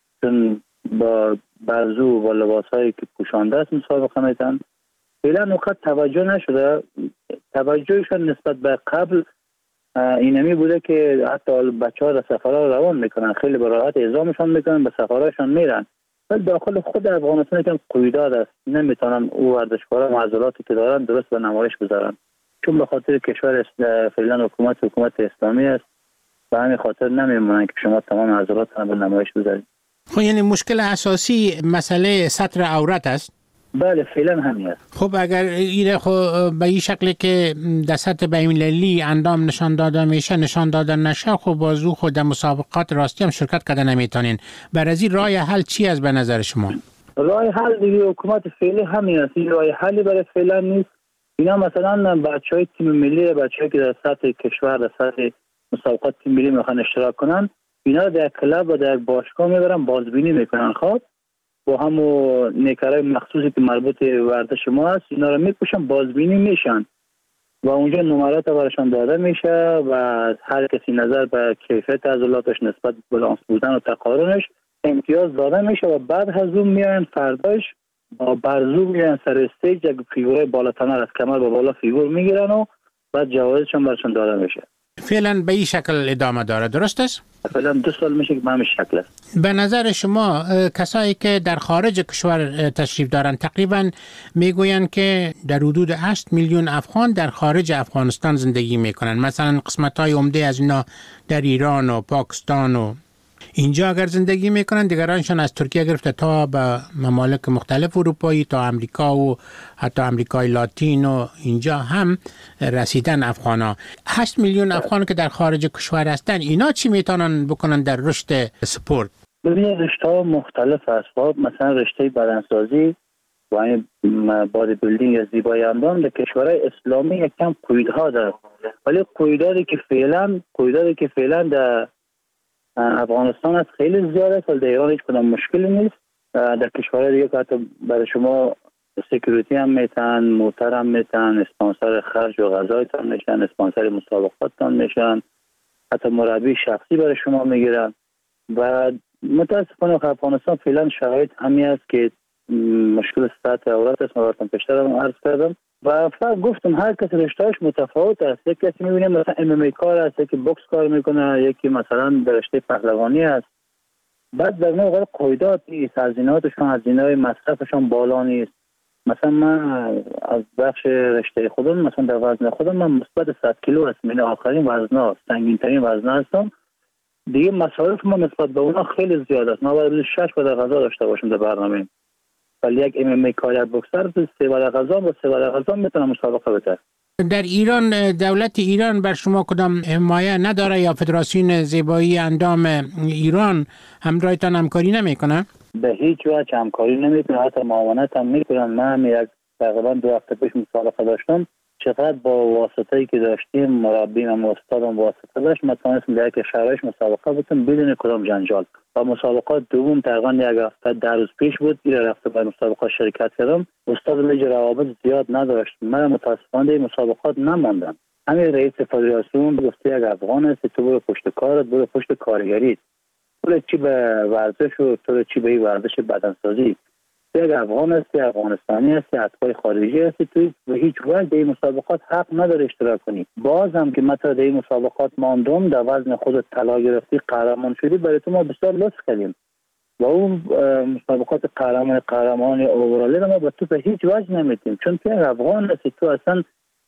چون با بازو و لباسایی که پوشانده است مسابقه میتن. فعلا نقطه توجه نشده. توجهشون نسبت به قبل اینمی بوده که حتی بچه‌ها در سفرها روان میکنن، خیلی به راحت اعزامشون میکنن، به سفرهاشون میرن. ولی داخل خود افغانستان که قیودات است، نمیتونن او ورزشکارا معضلاتی که دارن درست به نمایش بذارن، چون به خاطر کشور فعلا حکومت حکومت اسلامی است و همین خاطر نمیمونن که شما تمام معضلاتتون به نمایش بذارید. خب یعنی مشکل اساسی مسئله سطر عورت است؟ بله فعلا همین است. خب اگر این خب به این شکلی که در سطح بین‌المللی اندام نشان داده میشه نشان داده نشه، خب بازو خود در مسابقات راستی هم شرکت کرده نمیتونین. برای این راه حل چی است به نظر شما؟ راه حل دیگه حکومت فعلی همین است. این راه حلی برای فعلا نیست. اینا مثلا بچهای تیم ملی، بچه‌ای که در سطح کشور در سطح مسابقات تیم ملی میخوان اشتراک کنن، اینا در کلاب و در باشگاه میبرن بازبینی میکنن. خب با همو نیکرای مخصوصی که مربوط به ورزش ما هست اینا رو میپوشن، بازبینی میشن و اونجا نمرات براشون داده میشه و هر کسی نظر به کیفیت عضلاتش نسبت به بالانس بودن و تقارنش امتیاز داده میشه و بعد از اون میان فرداش با برزو میان سر استیج یک فیگور بالاتنه از کمر به بالا فیگور میگیرن و بعد جوایزشون براشون داده میشه. فعلا به این شکل ادامه داره، درست است؟ فعلا دو سال میشه که به همین شکل است. به نظر شما کسایی که در خارج کشور تشریف دارن تقریبا میگویند که در حدود هشت میلیون افغان در خارج افغانستان زندگی میکنن. مثلا قسمت‌های عمده از اینا در ایران و پاکستان و اینجا اگر زندگی میکنن، دیگرانشان از ترکیه گرفته تا به ممالک مختلف اروپایی تا امریکا و حتی امریکای لاتین و اینجا هم رسیدن افغانا. هشت میلیون افغان که در خارج کشور هستن، اینا چی میتونن بکنن در رشد سپورت؟ ببینید رشته‌ها مختلف است. مثلا رشته بدنسازی و این بادی بیلدینگ یا زیبایی اندام در کشورهای اسلامی یک کم قیودها داره، ولی قیوداتی که فعلا قیوداتی که فعلا در افغانستان است خیلی زیاده است. در ایران هیچ کدام مشکلی نیست. در کشورهای دیگه که حتی برای شما سکیوریتی هم میتن، موتر هم میتن، اسپانسر خرج و غذایتان میشن، اسپانسر مسابقاتتان میشن، حتی مربی شخصی برای شما میگیرن. و متاسفانه افغانستان فعلا شرایط همین است که مشکل سطح عورت است. ما پیشتر هم عرض کردم و فقط گفتم هر کسی رشته‌اش متفاوت است. یک کسی می‌بینیم مثلا ام ام ای کار است، یکی بوکس کار میکنه، یکی مثلا در رشته پهلوانی است. بعد در نوع قیودات نیست، هزینه‌هاشون هزینه‌های مصرفشون بالا نیست. مثلا من از بخش رشته خودم مثلا در وزن خودم من مثبت صد کیلو هستم، یعنی آخرین وزنا، سنگین‌ترین وزنا هستم. دیگه مصارف ما نسبت به اونا خیلی زیاد است. ما باید شش بار غذا داشته باشیم در برنامه. ولی یک ام ام ای کار بوکسر سه بار غذا با سه بار غذا میتونه مسابقه بده. در ایران دولت ایران بر شما کدام حمایه نداره یا فدراسیون زیبایی اندام ایران همراهتان همکاری نمیکنه؟ به هیچ وجه همکاری نمیکنه، حتی معاونت هم میکنن. من هم یک تقریبا دو هفته پیش مسابقه داشتم، چقدر با واسطه‌ای که داشتیم، مربیم و استادم واسطه داشت، من تونستم در یک شرایط مسابقه بودم بدون کدام جنجال. و مسابقات دوم تقریبا یک هفته در روز پیش بود، این رفته به مسابقه شرکت کردم. استاد لیج روابط زیاد نداشت، من متاسفانه این مسابقات نماندم. همین رئیس فدراسیون گفت یک افغان است، تو برو پشت کارت، برو پشت کارگری، تو چی به ورزش و تو چی به این ورزش بدنسازی. یک افغان است، یک افغانستانی است، یک اتباع خارجی است، تو به هیچ وجه در این مسابقات حق نداره اشتراک کنی. باز هم که مثلا در این مسابقات ماندم، در وزن خودت طلا گرفتی، قهرمان شدی، برای تو ما بسیار لطف کردیم. و اون مسابقات قهرمان قهرمان اوورالی رو ما به تو به هیچ وجه نمیدیم، چون تو یک افغان هستی. تو اصلا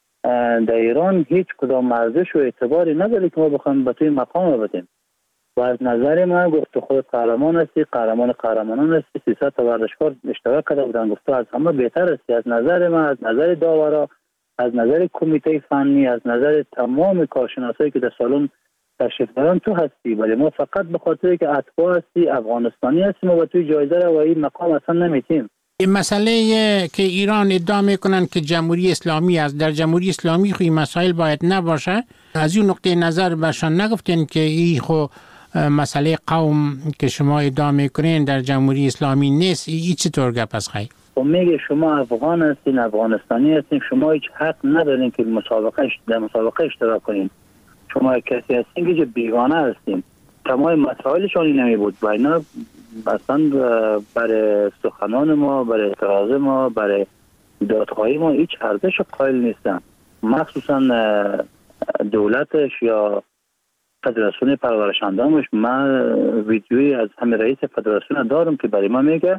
در ایران هیچ کدام ارزش و اعتباری نداری که ما بخوایم به توی مقام بدیم. و از نظر من گفت خود قهرمان هستی، قهرمان قهرمانان هستی، سیصد تا ورزشکار اشتراک کرده بودن، گفت از همه بهتر هستی. از نظر من، از نظر داورا، از نظر کمیته فنی، از نظر تمام کارشناسایی که در سالن تشریف دارن تو هستی، ولی ما فقط به خاطر که اتباع هستی، افغانستانی هستیم و با توی جایزه رو و این مقام اصلا نمیتیم. این مسئله که ایران ادعا میکنن که جمهوری اسلامی است، در جمهوری اسلامی خو این مسائل باید نباشه. از اون نقطه نظر بهشان نگفتین که این خو مسئله قوم که شما ادعا میکنین در جمهوری اسلامی نیست؟ این چطور گپ است خیلی؟ خب میگه شما افغان هستین، افغانستانی هستین، شما هیچ حق ندارین که مسابقه در مسابقه اشتراک کنین. شما کسی هستین که بیگانه هستین. تمام مسائلشون این نمی بود و اینا اصلا برای سخنان ما، برای اعتراض ما، برای دادخواهی ما هیچ ارزش قائل نیستن. مخصوصا دولتش یا فدراسیون پرورش اندامش. من ویدیویی از همه رئیس فدراسیون دارم که برای ما میگه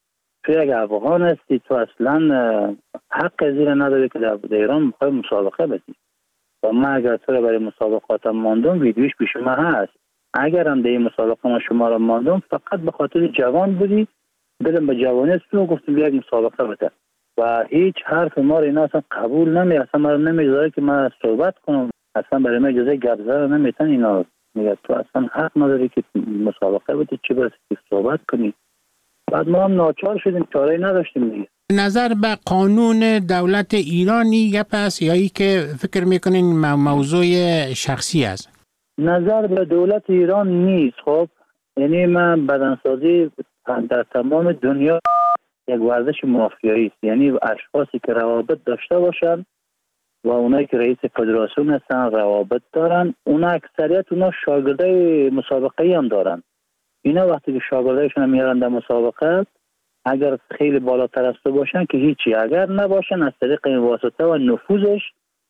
تو یک افغان هستی، تو اصلا حق زیر نداری که در ایران میخوای مسابقه بدی. و من اگر تو رو برای مسابقاتم ماندم، ویدیوش پیش من هست. اگر هم در این مسابقه ما شما رو ماندم، فقط به خاطر جوان بودی، دلم به جوانی است و گفتم یک مسابقه بده. و هیچ حرف ما رو اینا اصلا قبول نمی، اصلا ما رو نمیذاره که من صحبت کنم. اصلا برای من اجازه گپ زدن نمیتن. اینا میگه تو اصلا حق نداری که مسابقه بدی، چی برسی که صحبت کنی. بعد ما هم ناچار شدیم، چاره نداشتیم دیگه. نظر به قانون دولت ایرانی گپ است یا ای که فکر میکنین موضوع شخصی است؟ نظر به دولت ایران نیست. خب یعنی من بدنسازی در تمام دنیا یک ورزش مافیایی است. یعنی اشخاصی که روابط داشته باشن و اونایی که رئیس فدراسیون هستن روابط دارن، اونا اکثریت اونا شاگردای مسابقه هم دارن. اینا وقتی که شاگردایشون میارن در مسابقه، اگر خیلی بالاتر از تو باشن که هیچی، اگر نباشن از طریق این واسطه و نفوذش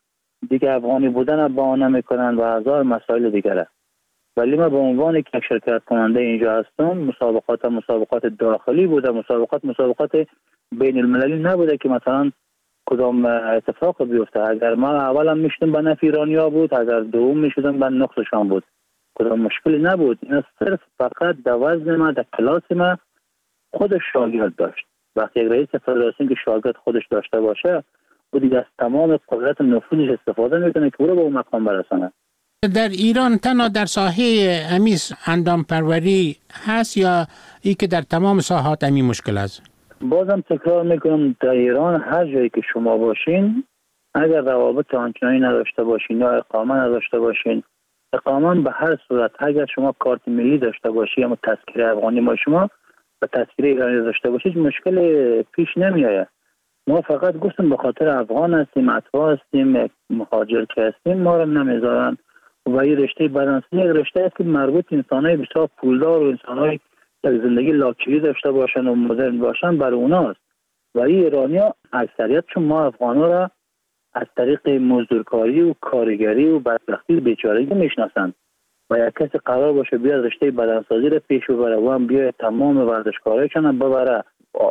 دیگه افغانی بودن با نمیکنن و هزار مسائل دیگره. ولی من به عنوان یک شرکت کننده اینجا هستم. مسابقات مسابقات داخلی بوده، مسابقات مسابقات بین المللی نبوده که مثلا کدام اتفاق بیفته. اگر ما اولم میشدم به نفع ایرانیا بود، اگر دوم میشدم به نقصشان بود، کدام مشکلی نبود. این صرف فقط در وزن ما، در کلاس ما خودش شاگرد داشت. وقتی یک رئیس فدراسیون که شاگرد خودش داشته باشه، و دیگه از تمام قدرت نفوذش استفاده میکنه که او رو به اون مقام برسانه. در ایران تنها در ساحه امیس اندام پروری هست یا ای که در تمام ساحات امی مشکل است؟ بازم تکرار میکنم، در ایران هر جایی که شما باشین، اگر روابط آنچنانی نداشته باشین یا اقامه نداشته باشین، اقامه به هر صورت، اگر شما کارت ملی داشته باشی یا تذکره افغانی ما شما و تذکره ایرانی داشته باشید، مشکل پیش نمیآید. ما فقط گفتم به خاطر افغان هستیم، اتباع هستیم، مهاجر که هستیم، ما رو نمیذارن. و این رشته بدنسازی یک رشته است که مربوط انسانای بسیار پولدار و انسانای یک زندگی لاکچری داشته باشن و مدرن باشن برای اوناست. و این ایرانی‌ها اکثریت چون ما افغانا را از طریق مزدورکاری و کارگری و بدبختی بیچارگی میشناسند و یک کسی قرار باشه بیاد رشته بدنسازی را پیش ببره و هم بیاد تمام ورزشکارایشان ببره،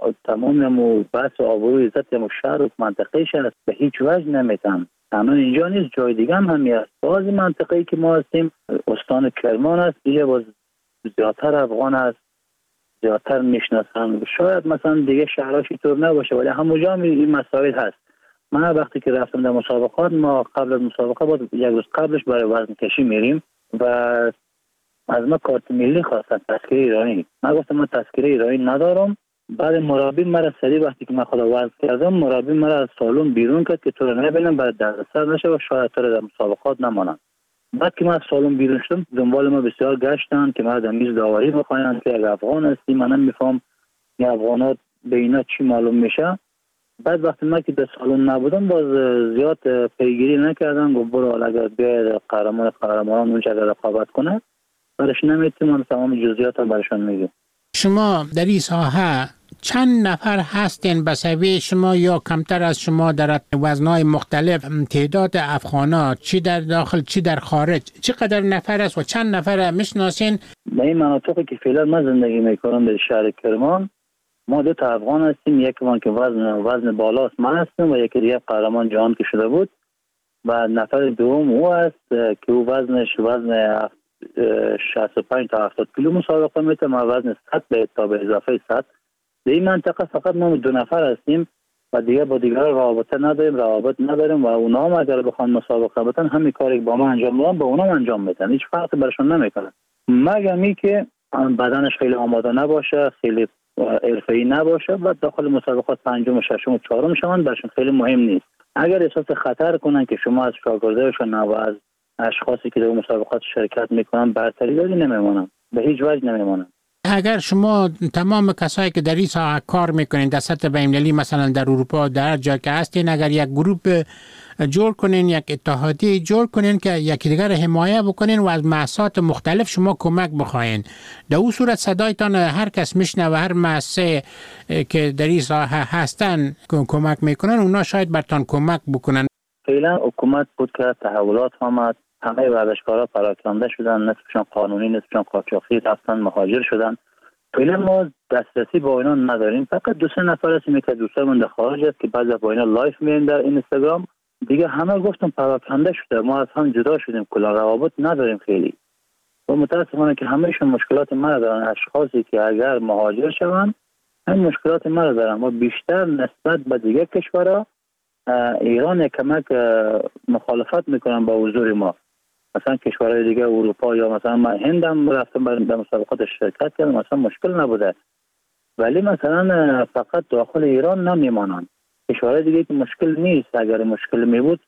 تمام و بحث آبرو عزت و شهر و منطقه شهر به هیچ وجه نمیتن. تنها اینجا نیست، جای دیگه هم همی است. بعضی منطقه‌ای که ما هستیم استان کرمان است، دیگه باز زیادتر افغان است، زیادتر میشناسن. شاید مثلا دیگه شهرهاش اینطور نباشه ولی همونجا هم این مسائل هست. من وقتی که رفتم در مسابقات، ما قبل از مسابقه بود یک روز قبلش برای وزن کشی میریم و از ما کارت ملی خواستن، تذکره ایرانی. من گفتم من تذکره ایرانی ندارم. بعد مربی مرا سری وقتی که من خدا وزن کردم، مربی مرا از سالن بیرون کرد که تو رو نبینم، بعد دردسر نشه و شاید تو رو در مسابقات نمانم. بعد که من از سالن بیرون شدم، دنبال ما بسیار گشتن که ما در میز داوری بخواین که یک افغان هستی، من نمیفهم این افغانات به اینا چی معلوم میشه. بعد وقتی من که در سالن نبودم، باز زیاد پیگیری نکردم. گفت برو اگر بیاید قهرمان قهرمانان اونجا رقابت کنه، برش نمیتونم، من تمام جزئیات رو برشون میگم. شما در این ساحه چند نفر هستین بسوی شما یا کمتر از شما در وزنهای مختلف؟ تعداد افغانا چی در داخل چی در خارج چقدر نفر است و چند نفر میشناسین؟ در این مناطقی که فعلا من زندگی میکنم در شهر کرمان، ما دو تا افغان هستیم. یک من که وزن وزن بالاست من هستم و یکی دیگه قهرمان جهان که شده بود و نفر دوم او است که او وزنش وزن شصت و پنج تا هفتاد کیلو مسابقه میته. ما وزن صد تا به اضافه صد. در این منطقه فقط ما دو نفر هستیم و دیگه با دیگر رابطه نداریم، روابط نداریم و اونا هم اگر بخوان مسابقه بتن همین کاری که با ما انجام میدن با اونا هم انجام میدن، هیچ فرقی برشون نمیکنه. مگر می که بدنش خیلی آماده نباشه، خیلی حرفه‌ای نباشه و داخل مسابقات پنجم و ششم و چهارم شوند، برشون خیلی مهم نیست. اگر احساس خطر کنن که شما از شاگردایشون و از اشخاصی که در مسابقات شرکت میکنن برتری داری، نمیمونن، به هیچ وجه نمیمونن. اگر شما تمام کسایی که در این ساحه کار میکنین در سطح بین‌المللی، مثلا در اروپا در جا که هستین، اگر یک گروپ جور کنین، یک اتحادیه جور کنین که یکی دیگر حمایت بکنین و از مؤسسات مختلف شما کمک بخواین، در اون صورت صدایتان هر کس میشنه و هر مؤسسه که در این ساحه هستن کمک میکنن، اونا شاید برتان کمک بکنن. فعلا حکومت بود که تحولات آمد، همه ورزشکارا پراکنده شدن، نصفشان قانونی نصفشان قاچاقی رفتن مهاجر شدن. فعلا ما دسترسی با اینا نداریم، فقط دو سه نفر هستیم که دوستان در خارج است که بعضی با اینا لایف میرن در اینستاگرام. دیگه همه گفتم پراکنده شده، ما از هم جدا شدیم، کلا روابط نداریم خیلی و متاسفانه که همهشون مشکلات ما دارن. اشخاصی که اگر مهاجر شوند همین مشکلات ما دارن و بیشتر نسبت به دیگه کشورها ایران کمک مخالفت میکنن با حضور ما. مثلا کشورهای دیگه اروپا یا مثلا من هندم رفتم در مسابقات شرکت کردم، مثلا مشکل نبوده، ولی مثلا فقط داخل ایران نمیمانن. کشورهای دیگه که مشکل نیست، اگر مشکل می بود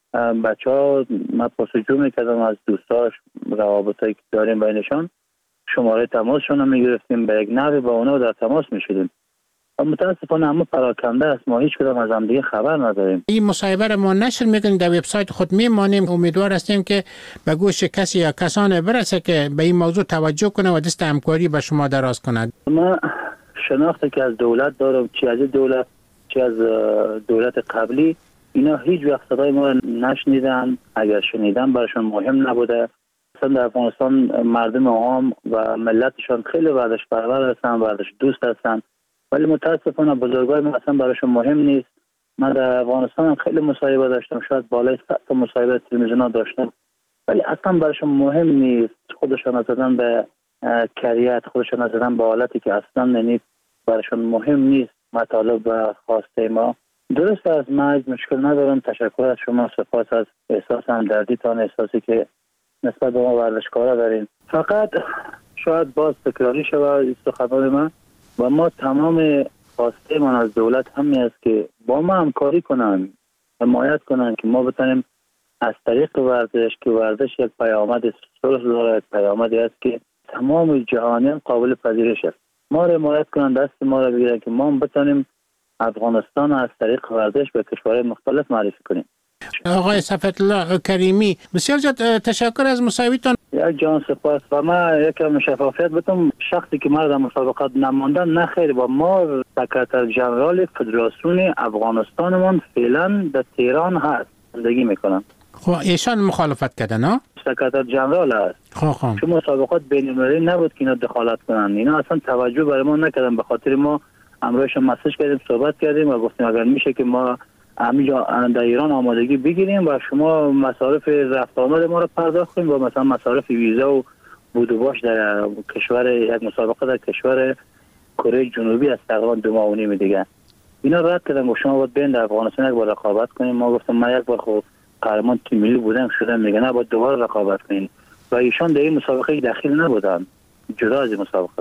بچه ها من پرسجو میکردم از دوستاش، روابطایی که داریم بینشان، شماره تماسشون هم میگرفتیم، به یک نحوی با اونا در تماس میشدیم. متاسفانه همه پراکنده است، ما هیچ کدام از هم دیگه خبر نداریم. این مصاحبه رو ما نشر میکنیم، در وبسایت خود میمانیم. امیدوار هستیم که به گوش کسی یا کسان برسه که به این موضوع توجه کنه و دست همکاری به شما دراز کند. ما شناختی که از دولت دارم، چی از دولت چی از دولت قبلی، اینا هیچ وقت صدای ما نشنیدن. اگر شنیدن براشون مهم نبوده. مثلا در افغانستان مردم عام و ملتشان خیلی ورزش پرور هستن، ورزش دوست هستن، ولی متاسفانه بزرگای ما اصلا براشون مهم نیست. من در افغانستان خیلی مصاحبه داشتم، شاید بالای صد تا مصاحبه تلویزیون داشتم، ولی اصلا براشون مهم نیست. خودشون زدن به کریت، خودشون زدن به حالتی که اصلا یعنی براشون مهم نیست مطالب و خواسته ما. درست از من مشکل ندارم. تشکر از شما، سپاس از احساس همدردیتان، احساسی که نسبت به ما ورزشکارا دارین. فقط شاید باز تکراری شود سخنان من و ما تمام خواسته من از دولت همین است که با ما همکاری کنن، حمایت کنن که ما بتونیم از طریق ورزش که ورزش یک پیامد صلح داره، پیامدی است که تمام جهانیان قابل پذیرش است. ما رو حمایت کنن، دست ما رو بگیرن که ما بتونیم افغانستان از طریق ورزش به کشورهای مختلف معرفی کنیم. آقای صفوت‌الله کریمی، بسیار زیاد تشکر از مصاحبهتان. یک جان سپاس. و ما یکم شفافیت بتم، شخصی که ما در مسابقات نماندن نه خیر، با ما سکرتر جنرال فدراسیون افغانستانمون فعلا در تهران هست، زندگی میکنن. خب ایشان مخالفت کردن ها؟ سکرتر جنرال هست. خب خب. چون مسابقات بین‌المللی نبود که اینا دخالت کنن، اینا اصلا توجه برای ما نکردن. به خاطر ما امروز مسیج کردیم، صحبت کردیم و گفتیم اگر میشه که ما همینجا در ایران آمادگی بگیریم و شما مصارف رفت آمد ما رو پرداخت کنیم و مثلا مصارف ویزا و بود و باش در کشور یک مسابقه در کشور کره جنوبی است تقریبا دو ماه و نیم دیگه. اینا رد کردن گفت شما باید بیاین در افغانستان یک بار رقابت کنیم. ما گفتم من یک بار خب قهرمان تیم ملی بودم شدم، میگه نه باید دوباره رقابت کنیم و ایشان در این مسابقه داخل نبودن، جدا از این مسابقه.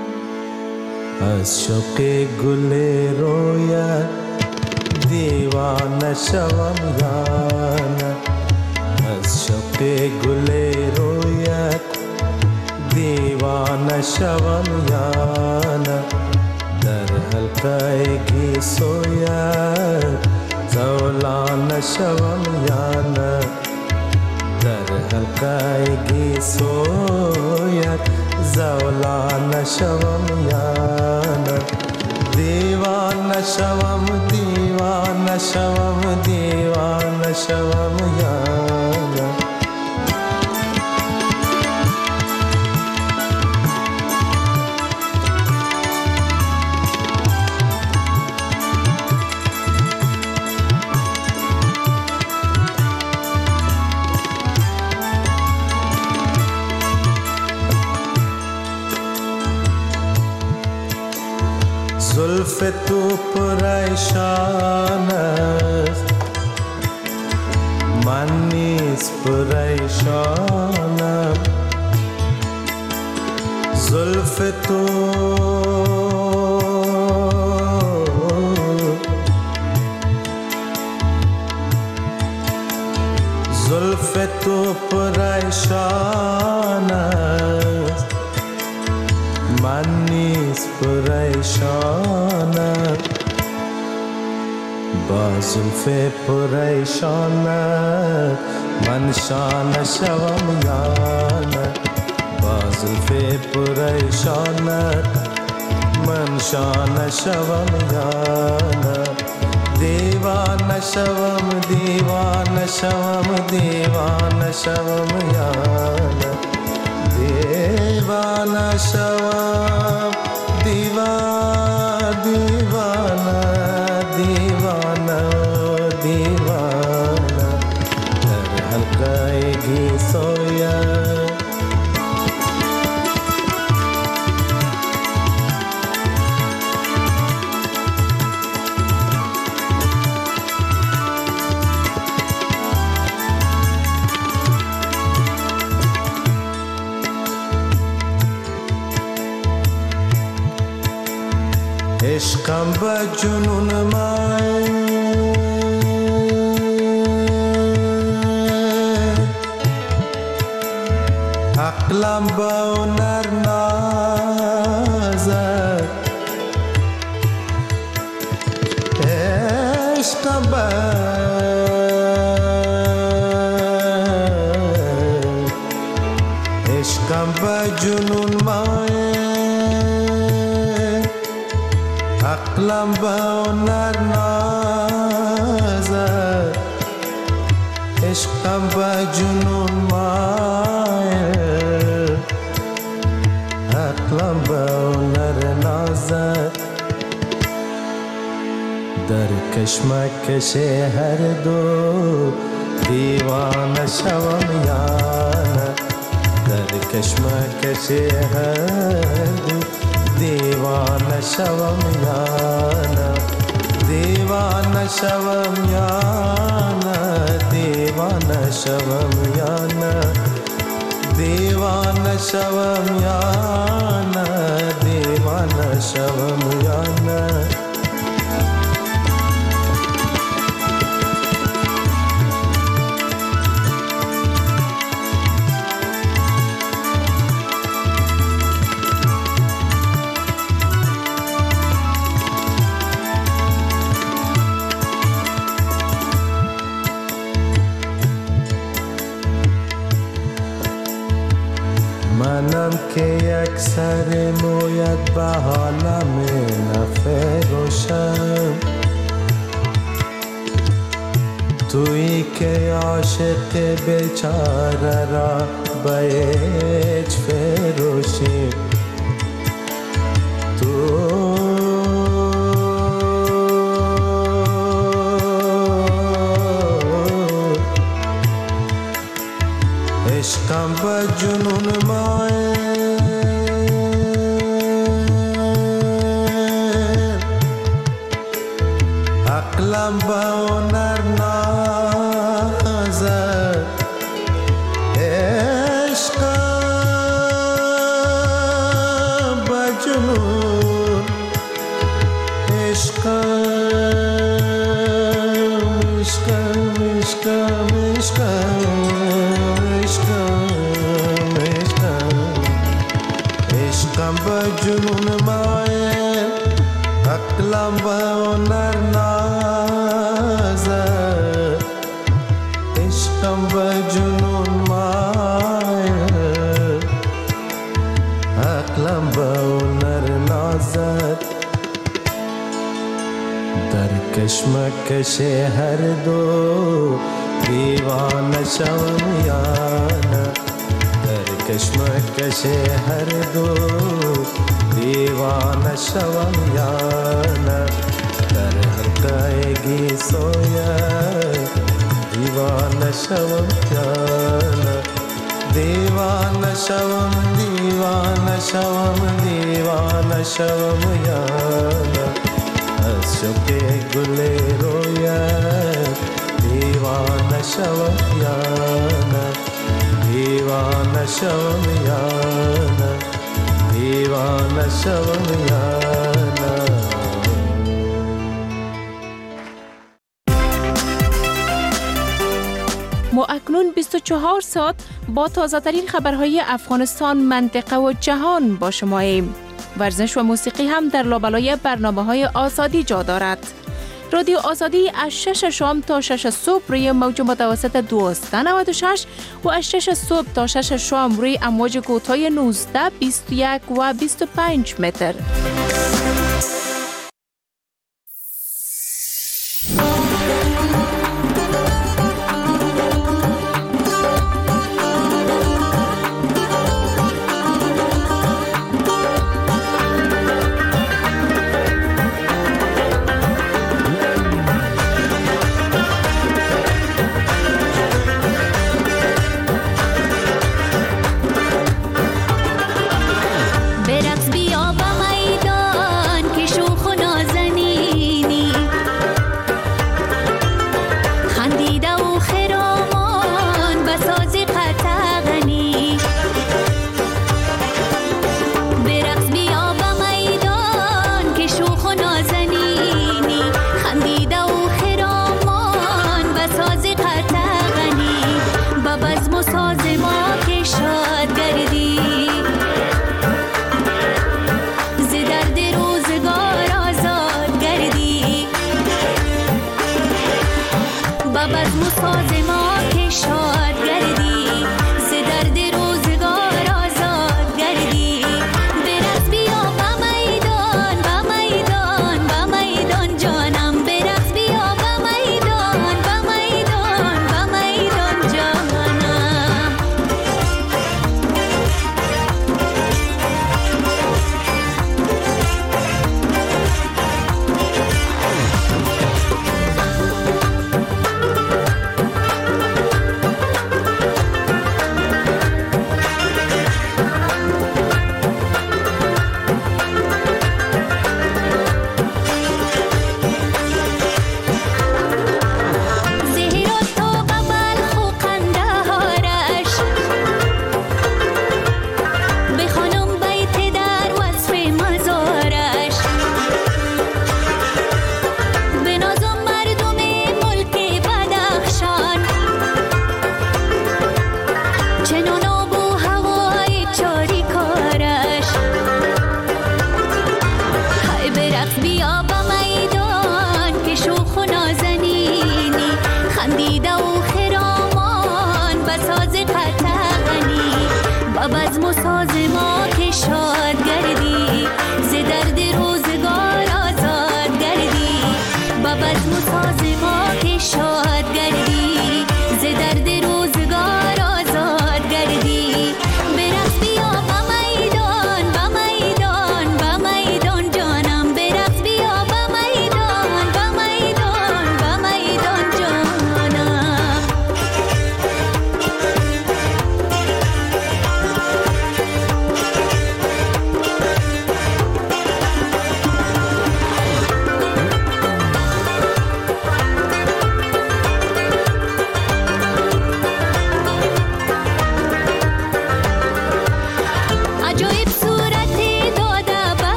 از شوق گل رویت دیوانه شوم یا نه، از شوق گل رویت دیوانه شوم یا نه، در حلقه گیسویت زولانه شوم یا نه، در حلقه گیسویت زولانه شوم یا نه، دیوانه شوم دیوانه شوم دیوانه شوم یا نه. زلف تو پریشان است من نیز پریشانم، زلف تو زلف تو پریشان است من نیز پریشانم، با زلف پریشانت من شانه شوم یا نه، با زلف پریشانت من شانه شوم یا نه، دیوانه شوم دیوانه شوم دیوانه شوم یا نه، دیوانه شوم دیوانه دیوانه دیوانه دیوانه در حلقه گیسویت. عشقم به جنون من عقلم به هنر نازد، عشقم به عشقم به جنون من عقلم به هنر نازد، عشقم به جنون مایل عقلم به هنر نازد، در کشمکش هر دو دیوانه شوم یا نه، در کشمکش هر دو دیوانه شوم یا نه، دیوانه شوم یا نه، دیوانه شوم یا نه، دیوانه شوم یا نه، دیوانه شوم یا نه. منم که یک سر مویت به حالم نفروشم، تویی که عاشق بیچاره را به هیچ فروشی، تو عشقم به جنون مایل عقلم به هنر نازد عشقم به جنون عشقم عشقم عشقم عشقم عشقم عشقم به جنون مایل عقلم به هنر نازد عشقم به جنون مایل عقلم به هنر نازد در کشمکش هر دو دیوانه شوم یا نه در کشمکش هر دو دیوانه شوم یا نه در حلقه گی سوید دیوانه شوم یا نه دیوانه شوم دیوانه شوم دیوانه شوم یا نه از شوق گل رویت دیوانه شوم یا نه دیوانه شوم یا نه دیوانه شوم یا نه. ما اکنون بیست و چهار ساعت با تازه ترین خبرهای افغانستان، منطقه و جهان با شماییم. ورزش و موسیقی هم در لابلای برنامه‌های آزادی جا دارد. رادیو آزادی از شش شام تا شش صبح روی موج متوسط دویست و نود و شش و از شش صبح تا شش شام روی امواج کوتاه نوزده، بیست و یک و بیست و پنج متر.